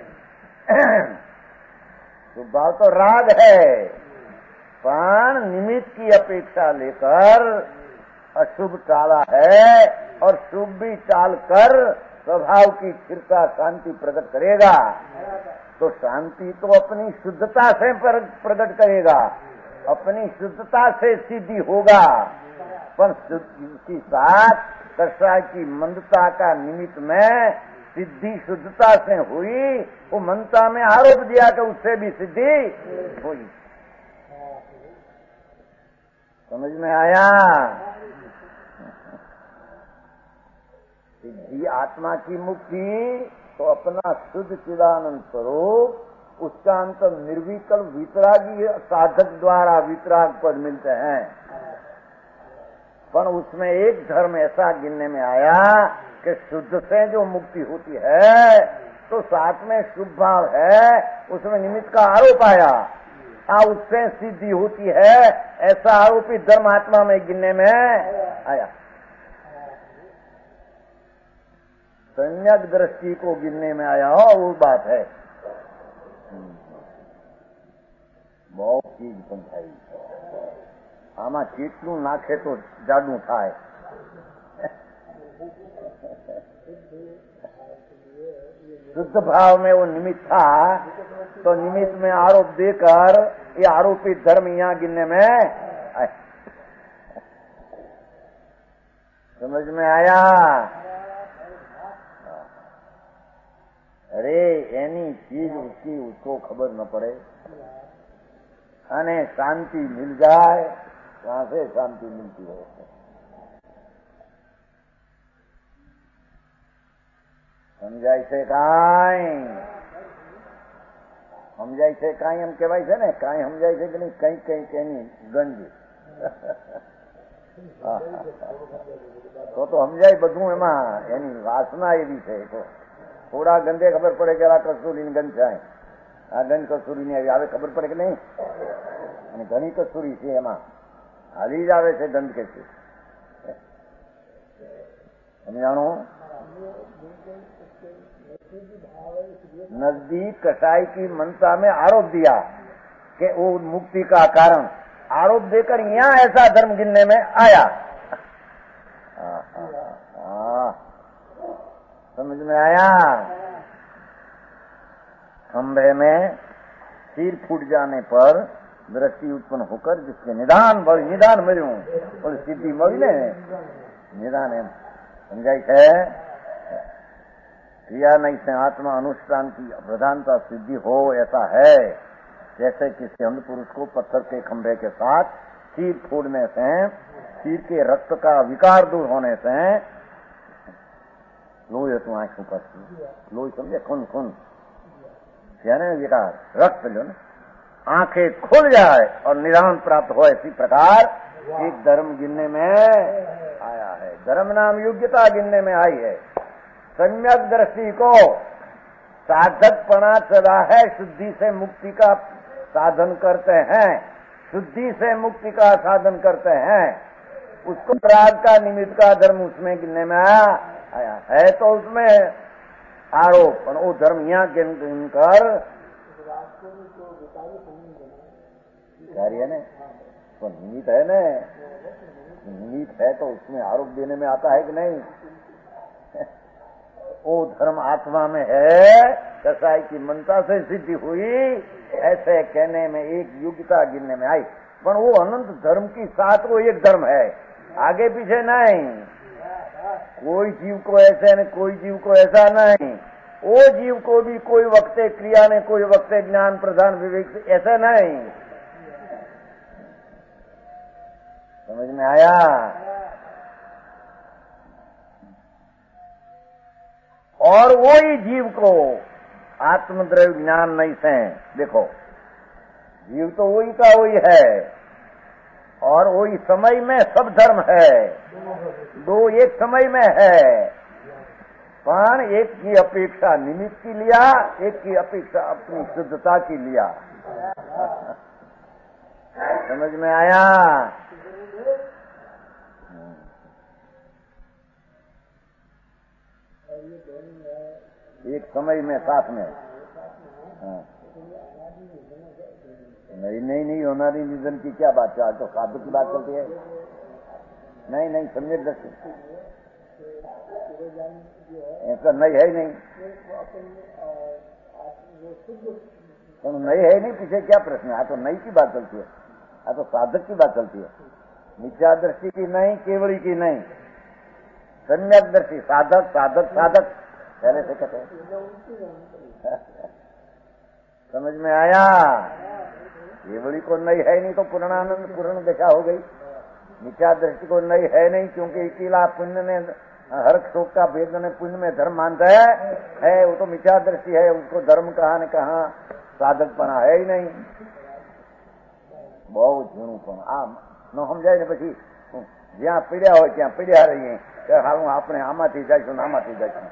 शुभ भाव तो राग है, पर निमित्त की अपेक्षा लेकर अशुभ टाला है, और शुभ भी टाल कर स्वभाव की स्थिरता शांति प्रकट करेगा। तो शांति तो अपनी शुद्धता से प्रकट करेगा, अपनी शुद्धता से सिद्धि होगा, पर उसके साथ कसाई की मंदता का निमित्त में सिद्धि शुद्धता से हुई, वो मंदता में आरोप दिया कि उससे भी सिद्धि हुई। समझ में आया? सिद्धि आत्मा की मुक्ति तो अपना शुद्ध चिदानंद स्वरूप, उसका अंतर निर्विकल्प वितरागी साधक द्वारा वितराग पद मिलते हैं। पर उसमें एक धर्म ऐसा गिनने में आया कि शुद्ध से जो मुक्ति होती है तो साथ में शुभ भाव है, उसमें निमित्त का आरोप आया, उससे सिद्धि होती है, ऐसा आरोपी धर्म आत्मा में गिनने में आया। सम्यक दृष्टि को गिनने में आया हो, वो बात है। बहुत चीज समझाई, आमा चेटलू नाखे तो जाडू थाय। शुद्ध भाव में वो निमित्त था, तो निमित्त में आरोप देकर ये आरोपित धर्म यहाँ गिनने में आए। समझ में आया? अरे एनी चीज उसकी उसको खबर न पड़े અને શાંતિ मिल जाए, वहां से शांति मिलती है। સમજાય છે કાંઈ? સમજાય છે કાંઈ એમ કહેવાય છે ને, કાંઈ સમજાય છે કે નહીં? કંઈક કંઈક એની ગંજ તો સમજાય બધું, એમાં એની વાસના એવી છે। તો થોડા ગંદે ખબર પડે કે આ કસ્તુરીની ગંધ છે, આ ગંધ કસ્તુરીની આવી આવે ખબર પડે કે નહીં? અને ઘણી કસ્તુરી છે એમાં હાલી જ આવે છે ગંધ કે છે। સમજાણું? नजदीक कसाई की मनसा में आरोप दिया कि वो मुक्ति का कारण, आरोप देकर यहाँ ऐसा धर्म गिनने में आया। समझ में आया? खंभे में सिर फूट जाने पर दृष्टि उत्पन्न होकर जिसके निदान मर्यू और सिद्धि मरी ने निदान एम समझाई है। क्रिया नहीं से आत्मा अनुष्ठान की प्रधानता सिद्धि हो, ऐसा है जैसे किसी अंध पुरुष को पत्थर के खंभे के साथ सिर फोड़ने से सिर के रक्त का विकार दूर होने से लोही तो आंखों पर लोही समझे, खून खून यानी विकार रक्त जो ना आंखें खुल जाए और निदान प्राप्त हो, इसी प्रकार एक धर्म गिनने में आया है। धर्म नाम योग्यता गिनने में आई है। सम्यक दृष्टि को साधकपना चला है, शुद्धि से मुक्ति का साधन करते हैं, शुद्धि से मुक्ति का साधन करते हैं, उसको राग का निमित्त का धर्म उसमें गिनने में आया है। तो उसमें आरोप वो धर्म यहाँ गिन कर है तो निमित्त है न, निमित्त है तो उसमें आरोप देने में आता है कि नहीं? वो धर्म आत्मा में है, कसाई की मनता से सिद्धि हुई, ऐसे कहने में एक योग्यता गिनने में आई। पर वो अनंत धर्म की साथ वो एक धर्म है, आगे पीछे नहीं। कोई जीव को ऐसे न कोई जीव को ऐसा नहीं। वो जीव को भी कोई वक्ते क्रिया ने, कोई वक्ते ज्ञान प्रधान विवेक, ऐसा नहीं। समझ में आया? और वो ही जीव को आत्मद्रव्य ज्ञान नहीं से, देखो जीव तो वही का वही है, और वही समय में सब धर्म है, दो एक समय में है, पर एक की अपेक्षा निमित्त की लिया, एक की अपेक्षा अपनी शुद्धता की लिया। समझ में आया? एक समय में साथ में नहीं होनारी निधन की क्या बात है? आज तो साधु की बात चलती है। नहीं समझे दृष्टि ऐसा नहीं है ही नहीं, तो नहीं है नहीं, पीछे क्या प्रश्न है? तो नहीं की बात चलती है, तो साधक की बात चलती है। मिथ्या दृष्टि की नहीं, केवली की नहीं, सम्यक दृष्टि। साधक साधक साधक पहले से कहते हैं। समझ में आया? केवली को नहीं है नहीं तो पूर्णानंद पूर्ण दशा हो गई। मिथ्या दृष्टि को नहीं है नहीं, क्योंकि अकेला पुण्य में हर शोक का भेद में पुण्य में धर्म मानता है, वो तो मिथ्या दृष्टि है, उसको धर्म कहाँ न कहाँ साधकपना है ही नहीं। बहुत झूठपण આ ન સમજાય ને પછી જ્યાં પીડ્યા હોય ત્યાં પીડ્યા રહીએ કે હાલું આપણે આમાંથી જઈશું આમાંથી જઈશું।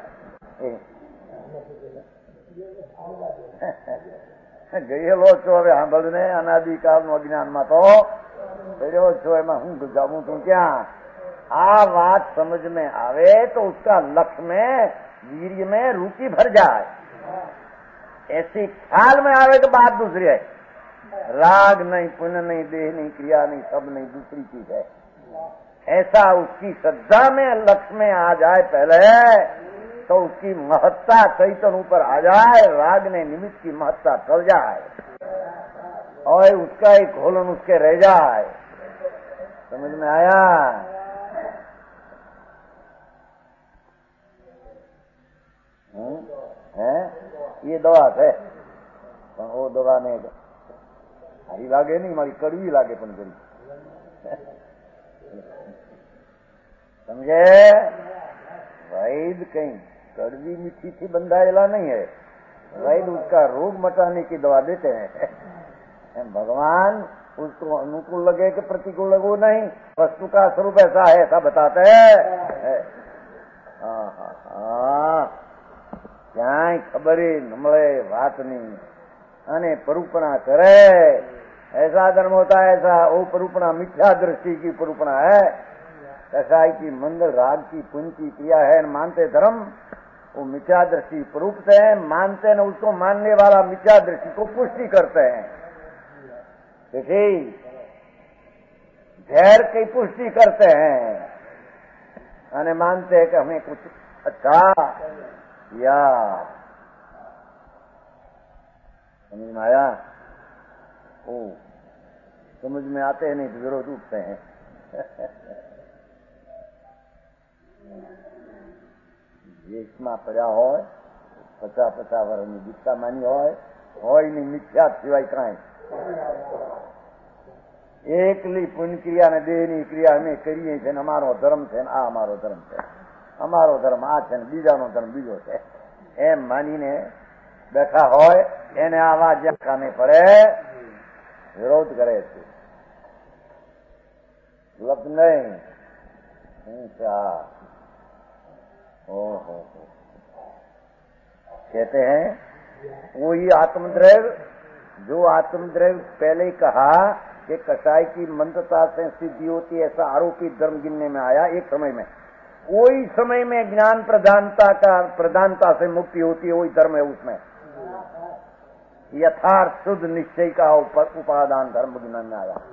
ગયેલો છો હવે સાંભળને, અનાદિકાળનું અજ્ઞાનમાં તો પડ્યો છો, એમાં હું જાઉં છું ક્યાં? આ વાત समझ में आवे तो उसका लक्ष्य में वीर्य में रुचि भर जाए। ऐसी ख्याल में आवे तो बात दूसरी है। राग नहीं, पुण्य नहीं, देह नहीं, क्रिया नहीं, सब नहीं, दूसरी चीज है। ऐसा उसकी श्रद्धा में लक्ष्य में आ जाए पहले, तो उसकी महत्ता चैतन्य ऊपर आ जाए, राग ने निमित्त की महत्ता टल जाए और उसका एक घोलन उसके रह जाए। समझ में आया? है એ દવા છે, પણ ઓ દવાને સારી લાગે નહીં, મારી કડવી લાગે પણ કરી समझे। वैद कहीं कड़वी मीठी थी बंधाएला नहीं है, वैद उसका रोग मटाने की दवा देते हैं। भगवान उसको अनुकूल लगे कि प्रतिकूल लगे नहीं, वस्तु का स्वरूप ऐसा है ऐसा बताते हैं। ક્યાંય ખબર ન મળે વાતની અને પરૂપણા કરે, ऐसा धर्म होता है ऐसा। वो परूपणा मिथ्या दृष्टि की परूपणा है। कसाई की मंगल राग की पुण्य की क्रिया है, मानते धर्म वो मिथ्या दृष्टि परूपते हैं, मानते हैं उसको मानने वाला मिथ्या दृष्टि को पुष्टि करते हैं। देखिए झेर की पुष्टि करते हैं और मानते हैं कि हमें कुछ अच्छा या समझ में आया। ओ समझ में आते हैं नहीं तो विरोध उठते हैं। દેશમાં પડ્યા હોય 50-50 વર્ષની દીક્ષા માની હોય ની મિથ્યા સિવાય કાંઈ એકલી પુણ્ય ક્રિયા ને દેહની ક્રિયા અમે કરીએ છીએ, અમારો ધર્મ છે, આ અમારો ધર્મ છે, અમારો ધર્મ આ છે, બીજાનો ધર્મ બીજો છે, એમ માનીને બેઠા હોય એને આવા જ્યાં કામે પડે વિરોધ કરે છે। લપ નહીં હિંસા। ओहो कहते हैं वही आत्मद्रव्य जो आत्मद्रव्य पहले ही कहा कि कसाई की मंत्रता से सिद्धि होती है, ऐसा आरोपी धर्म गिनने में आया एक समय में। वही समय में ज्ञान प्रधानता से मुक्ति होती है, वही धर्म है। उसमें यथार्थ शुद्ध निश्चय का उपादान धर्म गिनने में आया।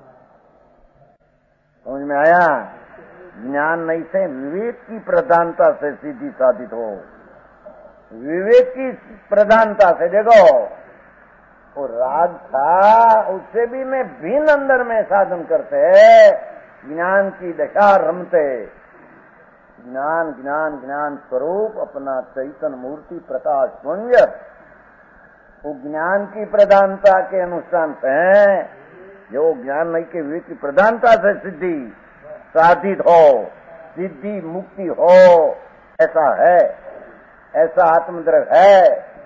समझ में आया। ज्ञान नहीं से विवेक की प्रधानता से सिद्धि साधित हो। विवेक की प्रधानता से देखो वो राग था, उससे भी मैं भिन्न अंदर में साधन करते ज्ञान की दशा रमते। ज्ञान ज्ञान ज्ञान स्वरूप अपना चैतन्य मूर्ति प्रकाश पुंज, वो ज्ञान की प्रधानता के अनुष्ठान से जो ज्ञान नहीं के विवेक की प्रधानता से सिद्धि साधित हो, सिद्धि मुक्ति हो, ऐसा है, ऐसा आत्मद्रव्य है।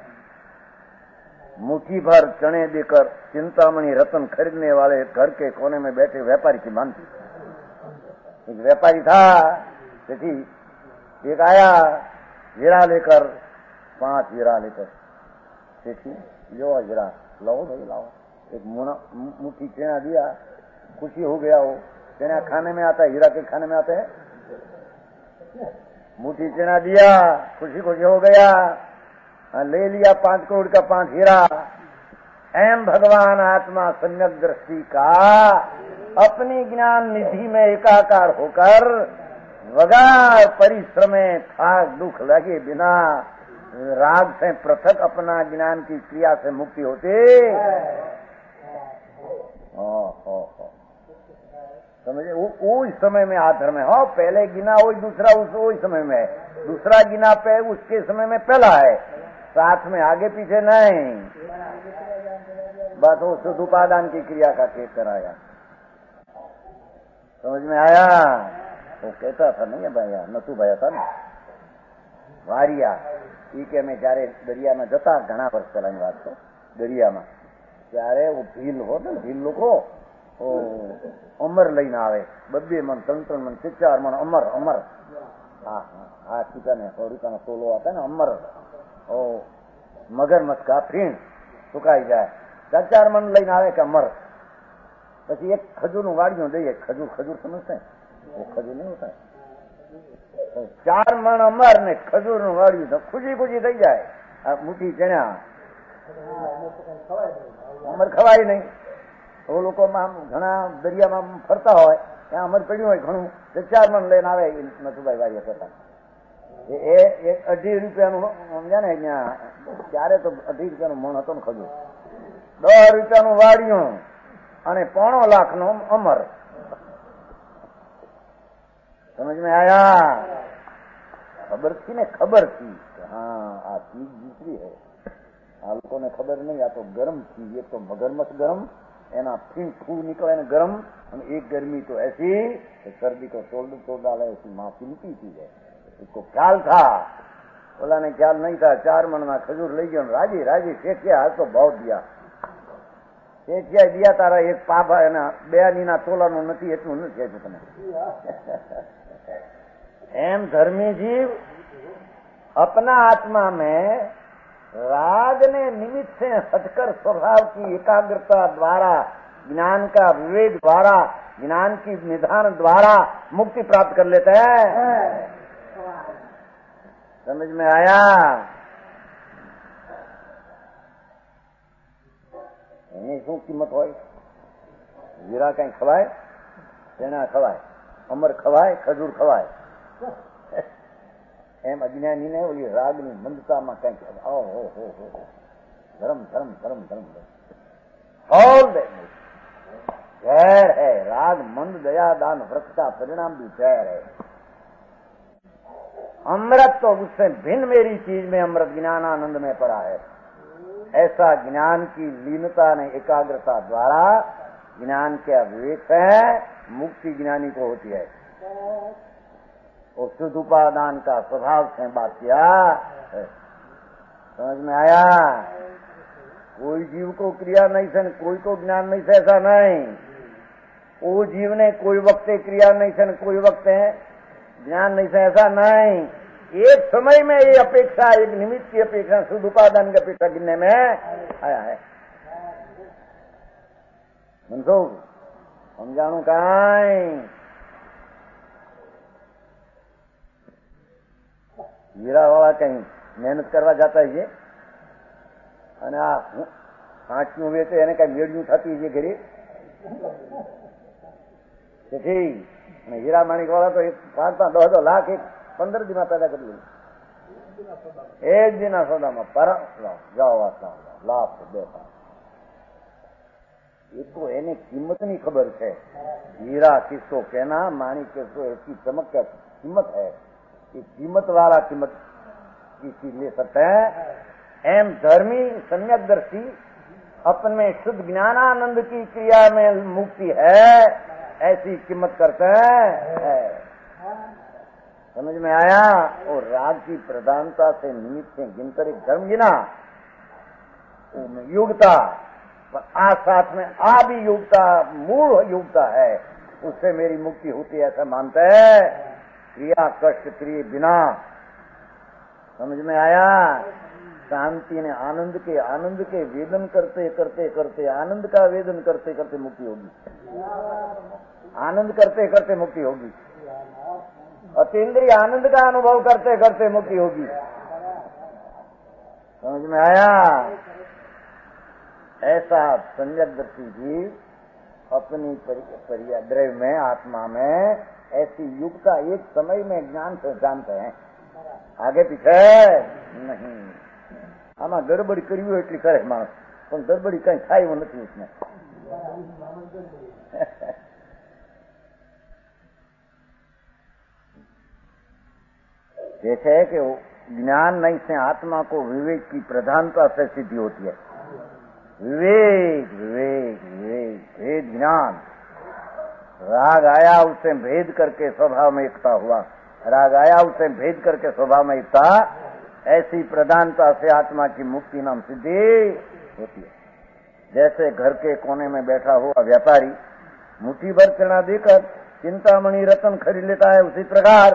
मुट्ठी भर चने देकर चिंतामणि रतन खरीदने वाले घर के कोने में बैठे व्यापारी की मानती। एक व्यापारी था, देखी एक आया हीरा लेकर, 5 हीरा लेकर, देखी लो हीरा लाओ भाई लाओ। एक मुट्ठी चना दिया, खुशी हो गया। वो चना खाने में आता है, हीरा के खाने में आते हैं। मुट्ठी चना दिया, खुशी खुशी हो गया, ले लिया 5 करोड़ का 5 हीरा। एम भगवान आत्मा सम्यक दृष्टि का अपनी ज्ञान निधि में एकाकार होकर बगैर परिश्रम में थाक दुख लगे बिना राग से पृथक अपना ज्ञान की क्रिया से मुक्ति होती। समझे। वो इस समय में आधर्म है। हो पहले गिना वही दूसरा उस समय में, दूसरा गिना पे उसके समय में पहला है, साथ में आगे पीछे नहीं। बस वो शुद्ध उपादान की क्रिया का केत कराया। समझ में आया। वो कहता था नहीं भैया नतु भैया था ना वारिया ई के मैं जયારે દરિયામાં જતા ઘણા વર્ષ પહેલાની વાત તો દરિયામાં ત્યારે वो ભીલ હો ને ભીલ લોકો અમર લઈને આવે 2 મણ 3 મણ 4 મણ અમર અમર હા ટીકાને 100 રૂપિયાનો તોલો હતા ને અમર ઓ મગરમચ્છ का ફીણ સુકાઈ જાય 4 મણ લઈને આવે કે અમર। પછી એક ખજૂરનું વાડિયું દઈએ, ખજૂર ખજૂર સમજશે वो खजूर नहीं होता है। 4 મણ અમર ने ખજૂરનું વાડિયું તો ખુશી ખુશી થઈ જાય। આ મુઠ્ઠી ચણ્યા અમર ખવાય નહીં। वो લોકોમાં ઘણા દરિયામાં ફરતા હોય ત્યાં અમર પડ્યું હોય ઘણું, 4 મણ લઈને આવે નથુભાઈ વાડિયા કરતા। એ 2.5 રૂપિયાનું સમજ્યા ને અહીંયા ત્યારે તો 2.5 રૂપિયાનું મણ હતો ને ખજૂર, 10 રૂપિયાનું વાડિયું અને 1.25 લાખનો અમર। समझ में आया। खबर थी ने खबर थी हाँ आ चीज दूसरी है। આ લોકોને ખબર નહીં, આ તો ગરમ ચીજ, એક તો મગરમચ્છ ગરમ, એના ફૂ निकले न गरम, और एक गर्मी तो ऐसी सर्दी को तोड़ डाले, ऐसी माँ चिंती चीज है। उसको ख्याल था, बोला ने ख्याल नहीं था, 4 मन में खजूर ले गयो, राजी राजी शेखिया, हाथ तो बहुत दिया, शेखिया दिया तारा एक पापा है ना, 2 आनीना तोलाનું નથી એટલું નથી આપ્યું તને। एम धर्मी जीव अपना आत्मा में राग ने निमित्त से हटकर स्वभाव की एकाग्रता द्वारा, ज्ञान का विवेक द्वारा, ज्ञान की निधान द्वारा मुक्ति प्राप्त कर लेते हैं। समझ में आया? એની શું કિંમત હોય? વીરા કઈ ખવાય? તેના ખવાય, અમર ખવાય, ખજૂર ખવાય। એમ અજ્ઞાનીને ઓલી રાગની મંદતામાં કઈ ઓહો હો ધર્મ ધર્મ ધર્મ ધર્મ ऑल जहर है। राग मंद दया दान व्रत का परिणाम भी जहर है। अमृत तो उससे भिन्न मेरी चीज में अमृत ज्ञान आनंद में पड़ा है। ऐसा ज्ञान की लीनता ने एकाग्रता द्वारा ज्ञान के विवेक से मुक्ति ज्ञानी को होती है। वो शुद्ध उपादान का स्वभाव से बात किया, समझ में आया? कोई जीव को क्रिया नहीं से, कोई को ज्ञान नहीं से, ऐसा नहीं। वो जीव ने कोई वक्त क्रिया नहीं से, कोई वक्त ज्ञान नहीं से, ऐसा नहीं। एक समय में ये अपेक्षा, एक निमित्त की अपेक्षा, शुद्ध उपादान की अपेक्षा गिनने में आया है। मनसो समझाणु काई हीरा वाला कहीं मेहनत करवा जाता है ये, અને આ કાચનું વેચે એને કઈ મેળ્યું થતી છે ઘરે અને હીરા માણિક વાળા તો 5-10 લાખ 15 દિનમાં પેદા કરી લે, એક દિના સોદામાં પર જાઓ વાત લાભ દેતા। એ તો એને કિંમતની ખબર છે। हीरा किसको कहना, माणिक किसको, इसकी चमक क्या कीमत है, ये कीमत वाला कीमत की चीज ले सकते हैं। एम धर्मी सम्यकदर्शी अपने शुद्ध ज्ञानानंद की क्रिया में मुक्ति है, ऐसी कीमत करते हैं। समझ में आया? और राग की प्रधानता से निमित्त से गिनकर एक धर्म गिना, योग्यता, आ साथ में आ भी योग्यता, मूल योग्यता है, उससे मेरी मुक्ति होती है ऐसा मानते हैं। क्रिया कष्ट क्रिए बिना। समझ में आया? शांति ने आनंद के वेदन करते करते करते, आनंद का वेदन करते करते मुक्ति होगी, आनंद करते करते मुक्ति होगी, अतीन्द्रिय आनंद का अनुभव करते करते मुक्ति होगी। समझ में आया? ऐसा सम्यकदर्शी जीव अपनी द्रव्य में, आत्मा में ऐसी युक्ता एक समय में ज्ञान से जानते हैं, आगे पीछे नहीं। આમાં ગડબડી કરી હોય એટલી કરે માણસ, પણ ગડબડી કઈ થાય એવું નથી उसमें। जैसे है कि ज्ञान नहीं से आत्मा को विवेक की प्रधानता से सिद्धि होती है। विवेक विवेक विवेक भेद ज्ञान, राग आया उसे भेद करके स्वभाव में एकता हुआ, राग आया उसे भेद करके स्वभाव में एकता, ऐसी प्रधानता से आत्मा की मुक्ति नाम सिद्धि होती है। जैसे घर के कोने में बैठा हुआ व्यापारी मुट्ठी भर चना देकर चिंतामणि रतन खरीद लेता है, उसी प्रकार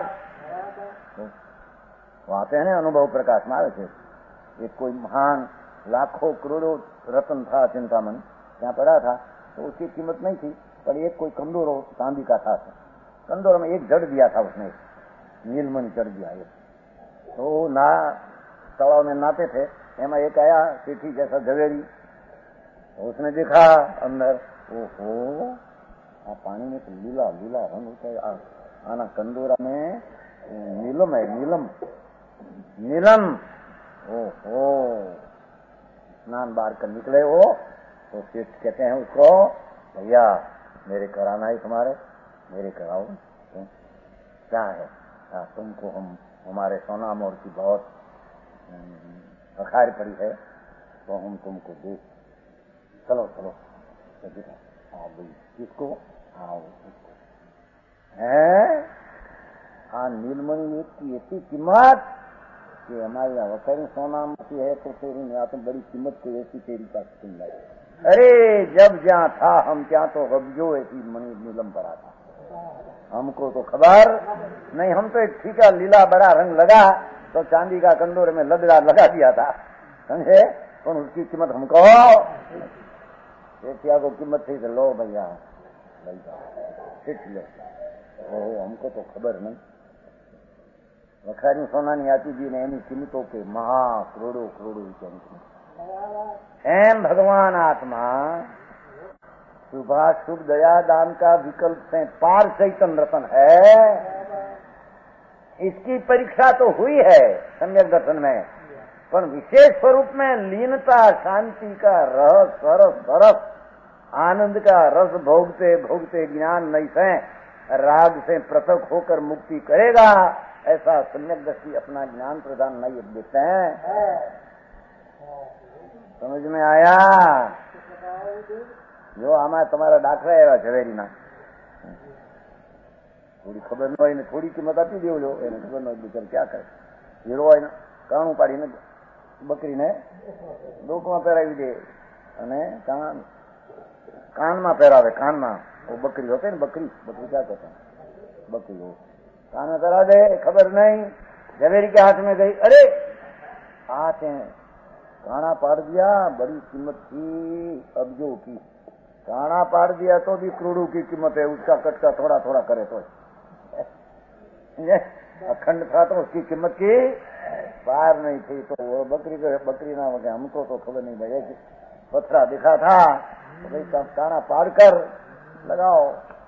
आते हैं अनुभव प्रकाश में आवे छे। एक कोई महान लाखों करोड़ों रतन था चिंतामणि, ત્યાં पड़ा था, तो उसकी कीमत नहीं थी, पर एक कोई कंदोरो चांदी का था, कंदोरो में एक जड़ दिया था उसने, नीलमणि चढ़ दिया। तो ना तलाव में नहाते थे, एमा एक आया सेठी जैसा झवेरी, उसने देखा अंदर, ओहो आ पानी में तो लीला लीला रंग होता है, आना कंदोरा में नीलम है, नीलम नीलम। ओहो स्नान बाहर कर निकले वो, तो सेठ कहते हैं उसको, भैया मेरे कराना है तुम्हारे, मेरे कराओ। क्या है? तुमको हम हमारे सोना मोर की बहुत बखार पड़ी है, तो हम तुमको देख, चलो चलो आओ भाई, किसको आओ है आ नीलमणि की ऐसी कीमत कि हमारे यहाँ वकरी सोना में है तो तेरी यहाँ तो बड़ी कीमत को ऐसी तेरी पास सुन लाई। अरे जब जहाँ था हम क्या तो गब्जो ऐसी मणि नीलम पर आता, हमको तो खबर नहीं। हम तो एक ठीका लीला बड़ा रंग लगा तो चांदी का कंदोर में लदड़ा लगा दिया था, समझे, और उसकी कीमत हमको क्या को कीमत थी तो लो भैया लो, हमको तो खबर नहीं। वखारी सोनानी आती जी ने एनी कीमतों के महा करोड़ों करोड़ों एम भगवान आत्मा शुभा शुभ दया दान का विकल्प से पार चैतन्य रतन है। इसकी परीक्षा तो हुई है सम्यक दर्शन में, पर विशेष स्वरूप में लीनता शांति का रस सरस सरस आनंद का रस भोगते भोगते ज्ञान नहीं से राग से पृथक होकर मुक्ति करेगा, ऐसा सम्यक दृष्टि अपना ज्ञान प्रदान नहीं देते हैं। समझ में आया? जो हमारा तुम्हारा दाखला है झवेरी ना थोड़ी खबर न हो ने थोड़ी कीमत आपी देव लो, એને ખબર ન હોય બિચાર क्या કરે, હીરો હોય ને કાણું પાડીને બકરીને ડોકમાં પહેરાવી દે અને કાનમાં પહેરાવે, કાનમાં वो बकरी होते ना, बकरी बकरी क्या कहते हैं, बकरी हो कान में करा दे, खबर नहीं, झवेरी के हाथ में गई, अरे आते काना पाड़ दिया, बड़ी कीमत थी अब्जों की, काना पाड़ दिया तो भी करोड़ों की कीमत है, उसका कटका थोड़ा थोड़ा करे तो अखंड था तो उसकी कीमत की पार नहीं थी। तो वो बकरी को बकरी ना हो गया, हमको तो खबर नहीं भैया कि पथरा दिखा था तो भाई काना पाड़ कर लगाओ।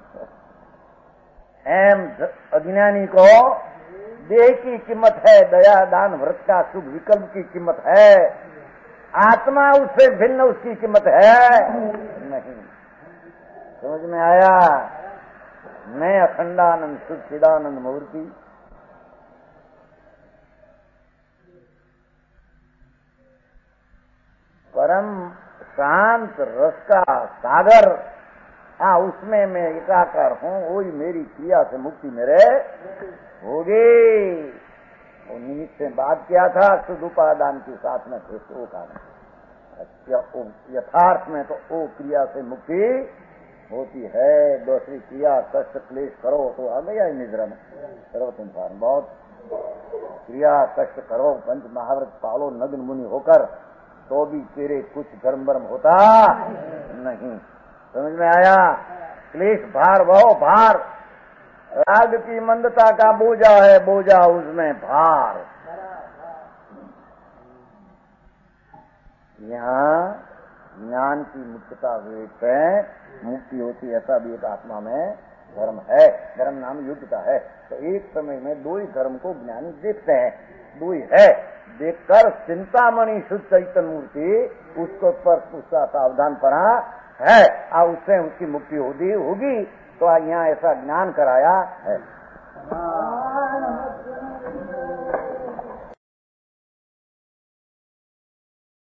एम अज्ञानी को देह की कीमत है, दया दान व्रत का शुभ विकल्प की कीमत है, आत्मा उससे भिन्न उसकी कीमत है नहीं। समझ में आया? मैं अखंडानंद शुद्ध चिदानंद मूर्ति परम शांत रस का सागर, हाँ उसमें मैं एकाकार हूँ, वही मेरी क्रिया से मुक्ति मेरे होगी। वो निमित्त से बात किया था शुद्ध उपादान के साथ में थे तो कारण यथार्थ में तो वो क्रिया से मुक्ति होती है। दूसरी क्रिया कष्ट क्लेश करो तो आ गया निद्रा में करो तुम फार्म, बहुत क्रिया कष्ट करो पंच महाव्रत पालो नग्न मुनि होकर तो भी तेरे कुछ धर्म वर्म होता नहीं। समझ में आया? क्लेश भार वह भार, राग की मंदता का बोझा है, बोझा उसमें भार। यहाँ ज्ञान की मुक्तता विवेक से मुक्ति होती, ऐसा भी एक आत्मा में धर्म है। धर्म नाम युद्धता है। तो एक समय में दो ही धर्म को ज्ञानी देखते हैं, दो ही है, देखकर चिंतामणि शुद्ध चैतन्य मूर्ति उसको पर उसका सावधान पड़ा है, और उससे उसकी मुक्ति होगी। तो यहाँ ऐसा ज्ञान कराया है।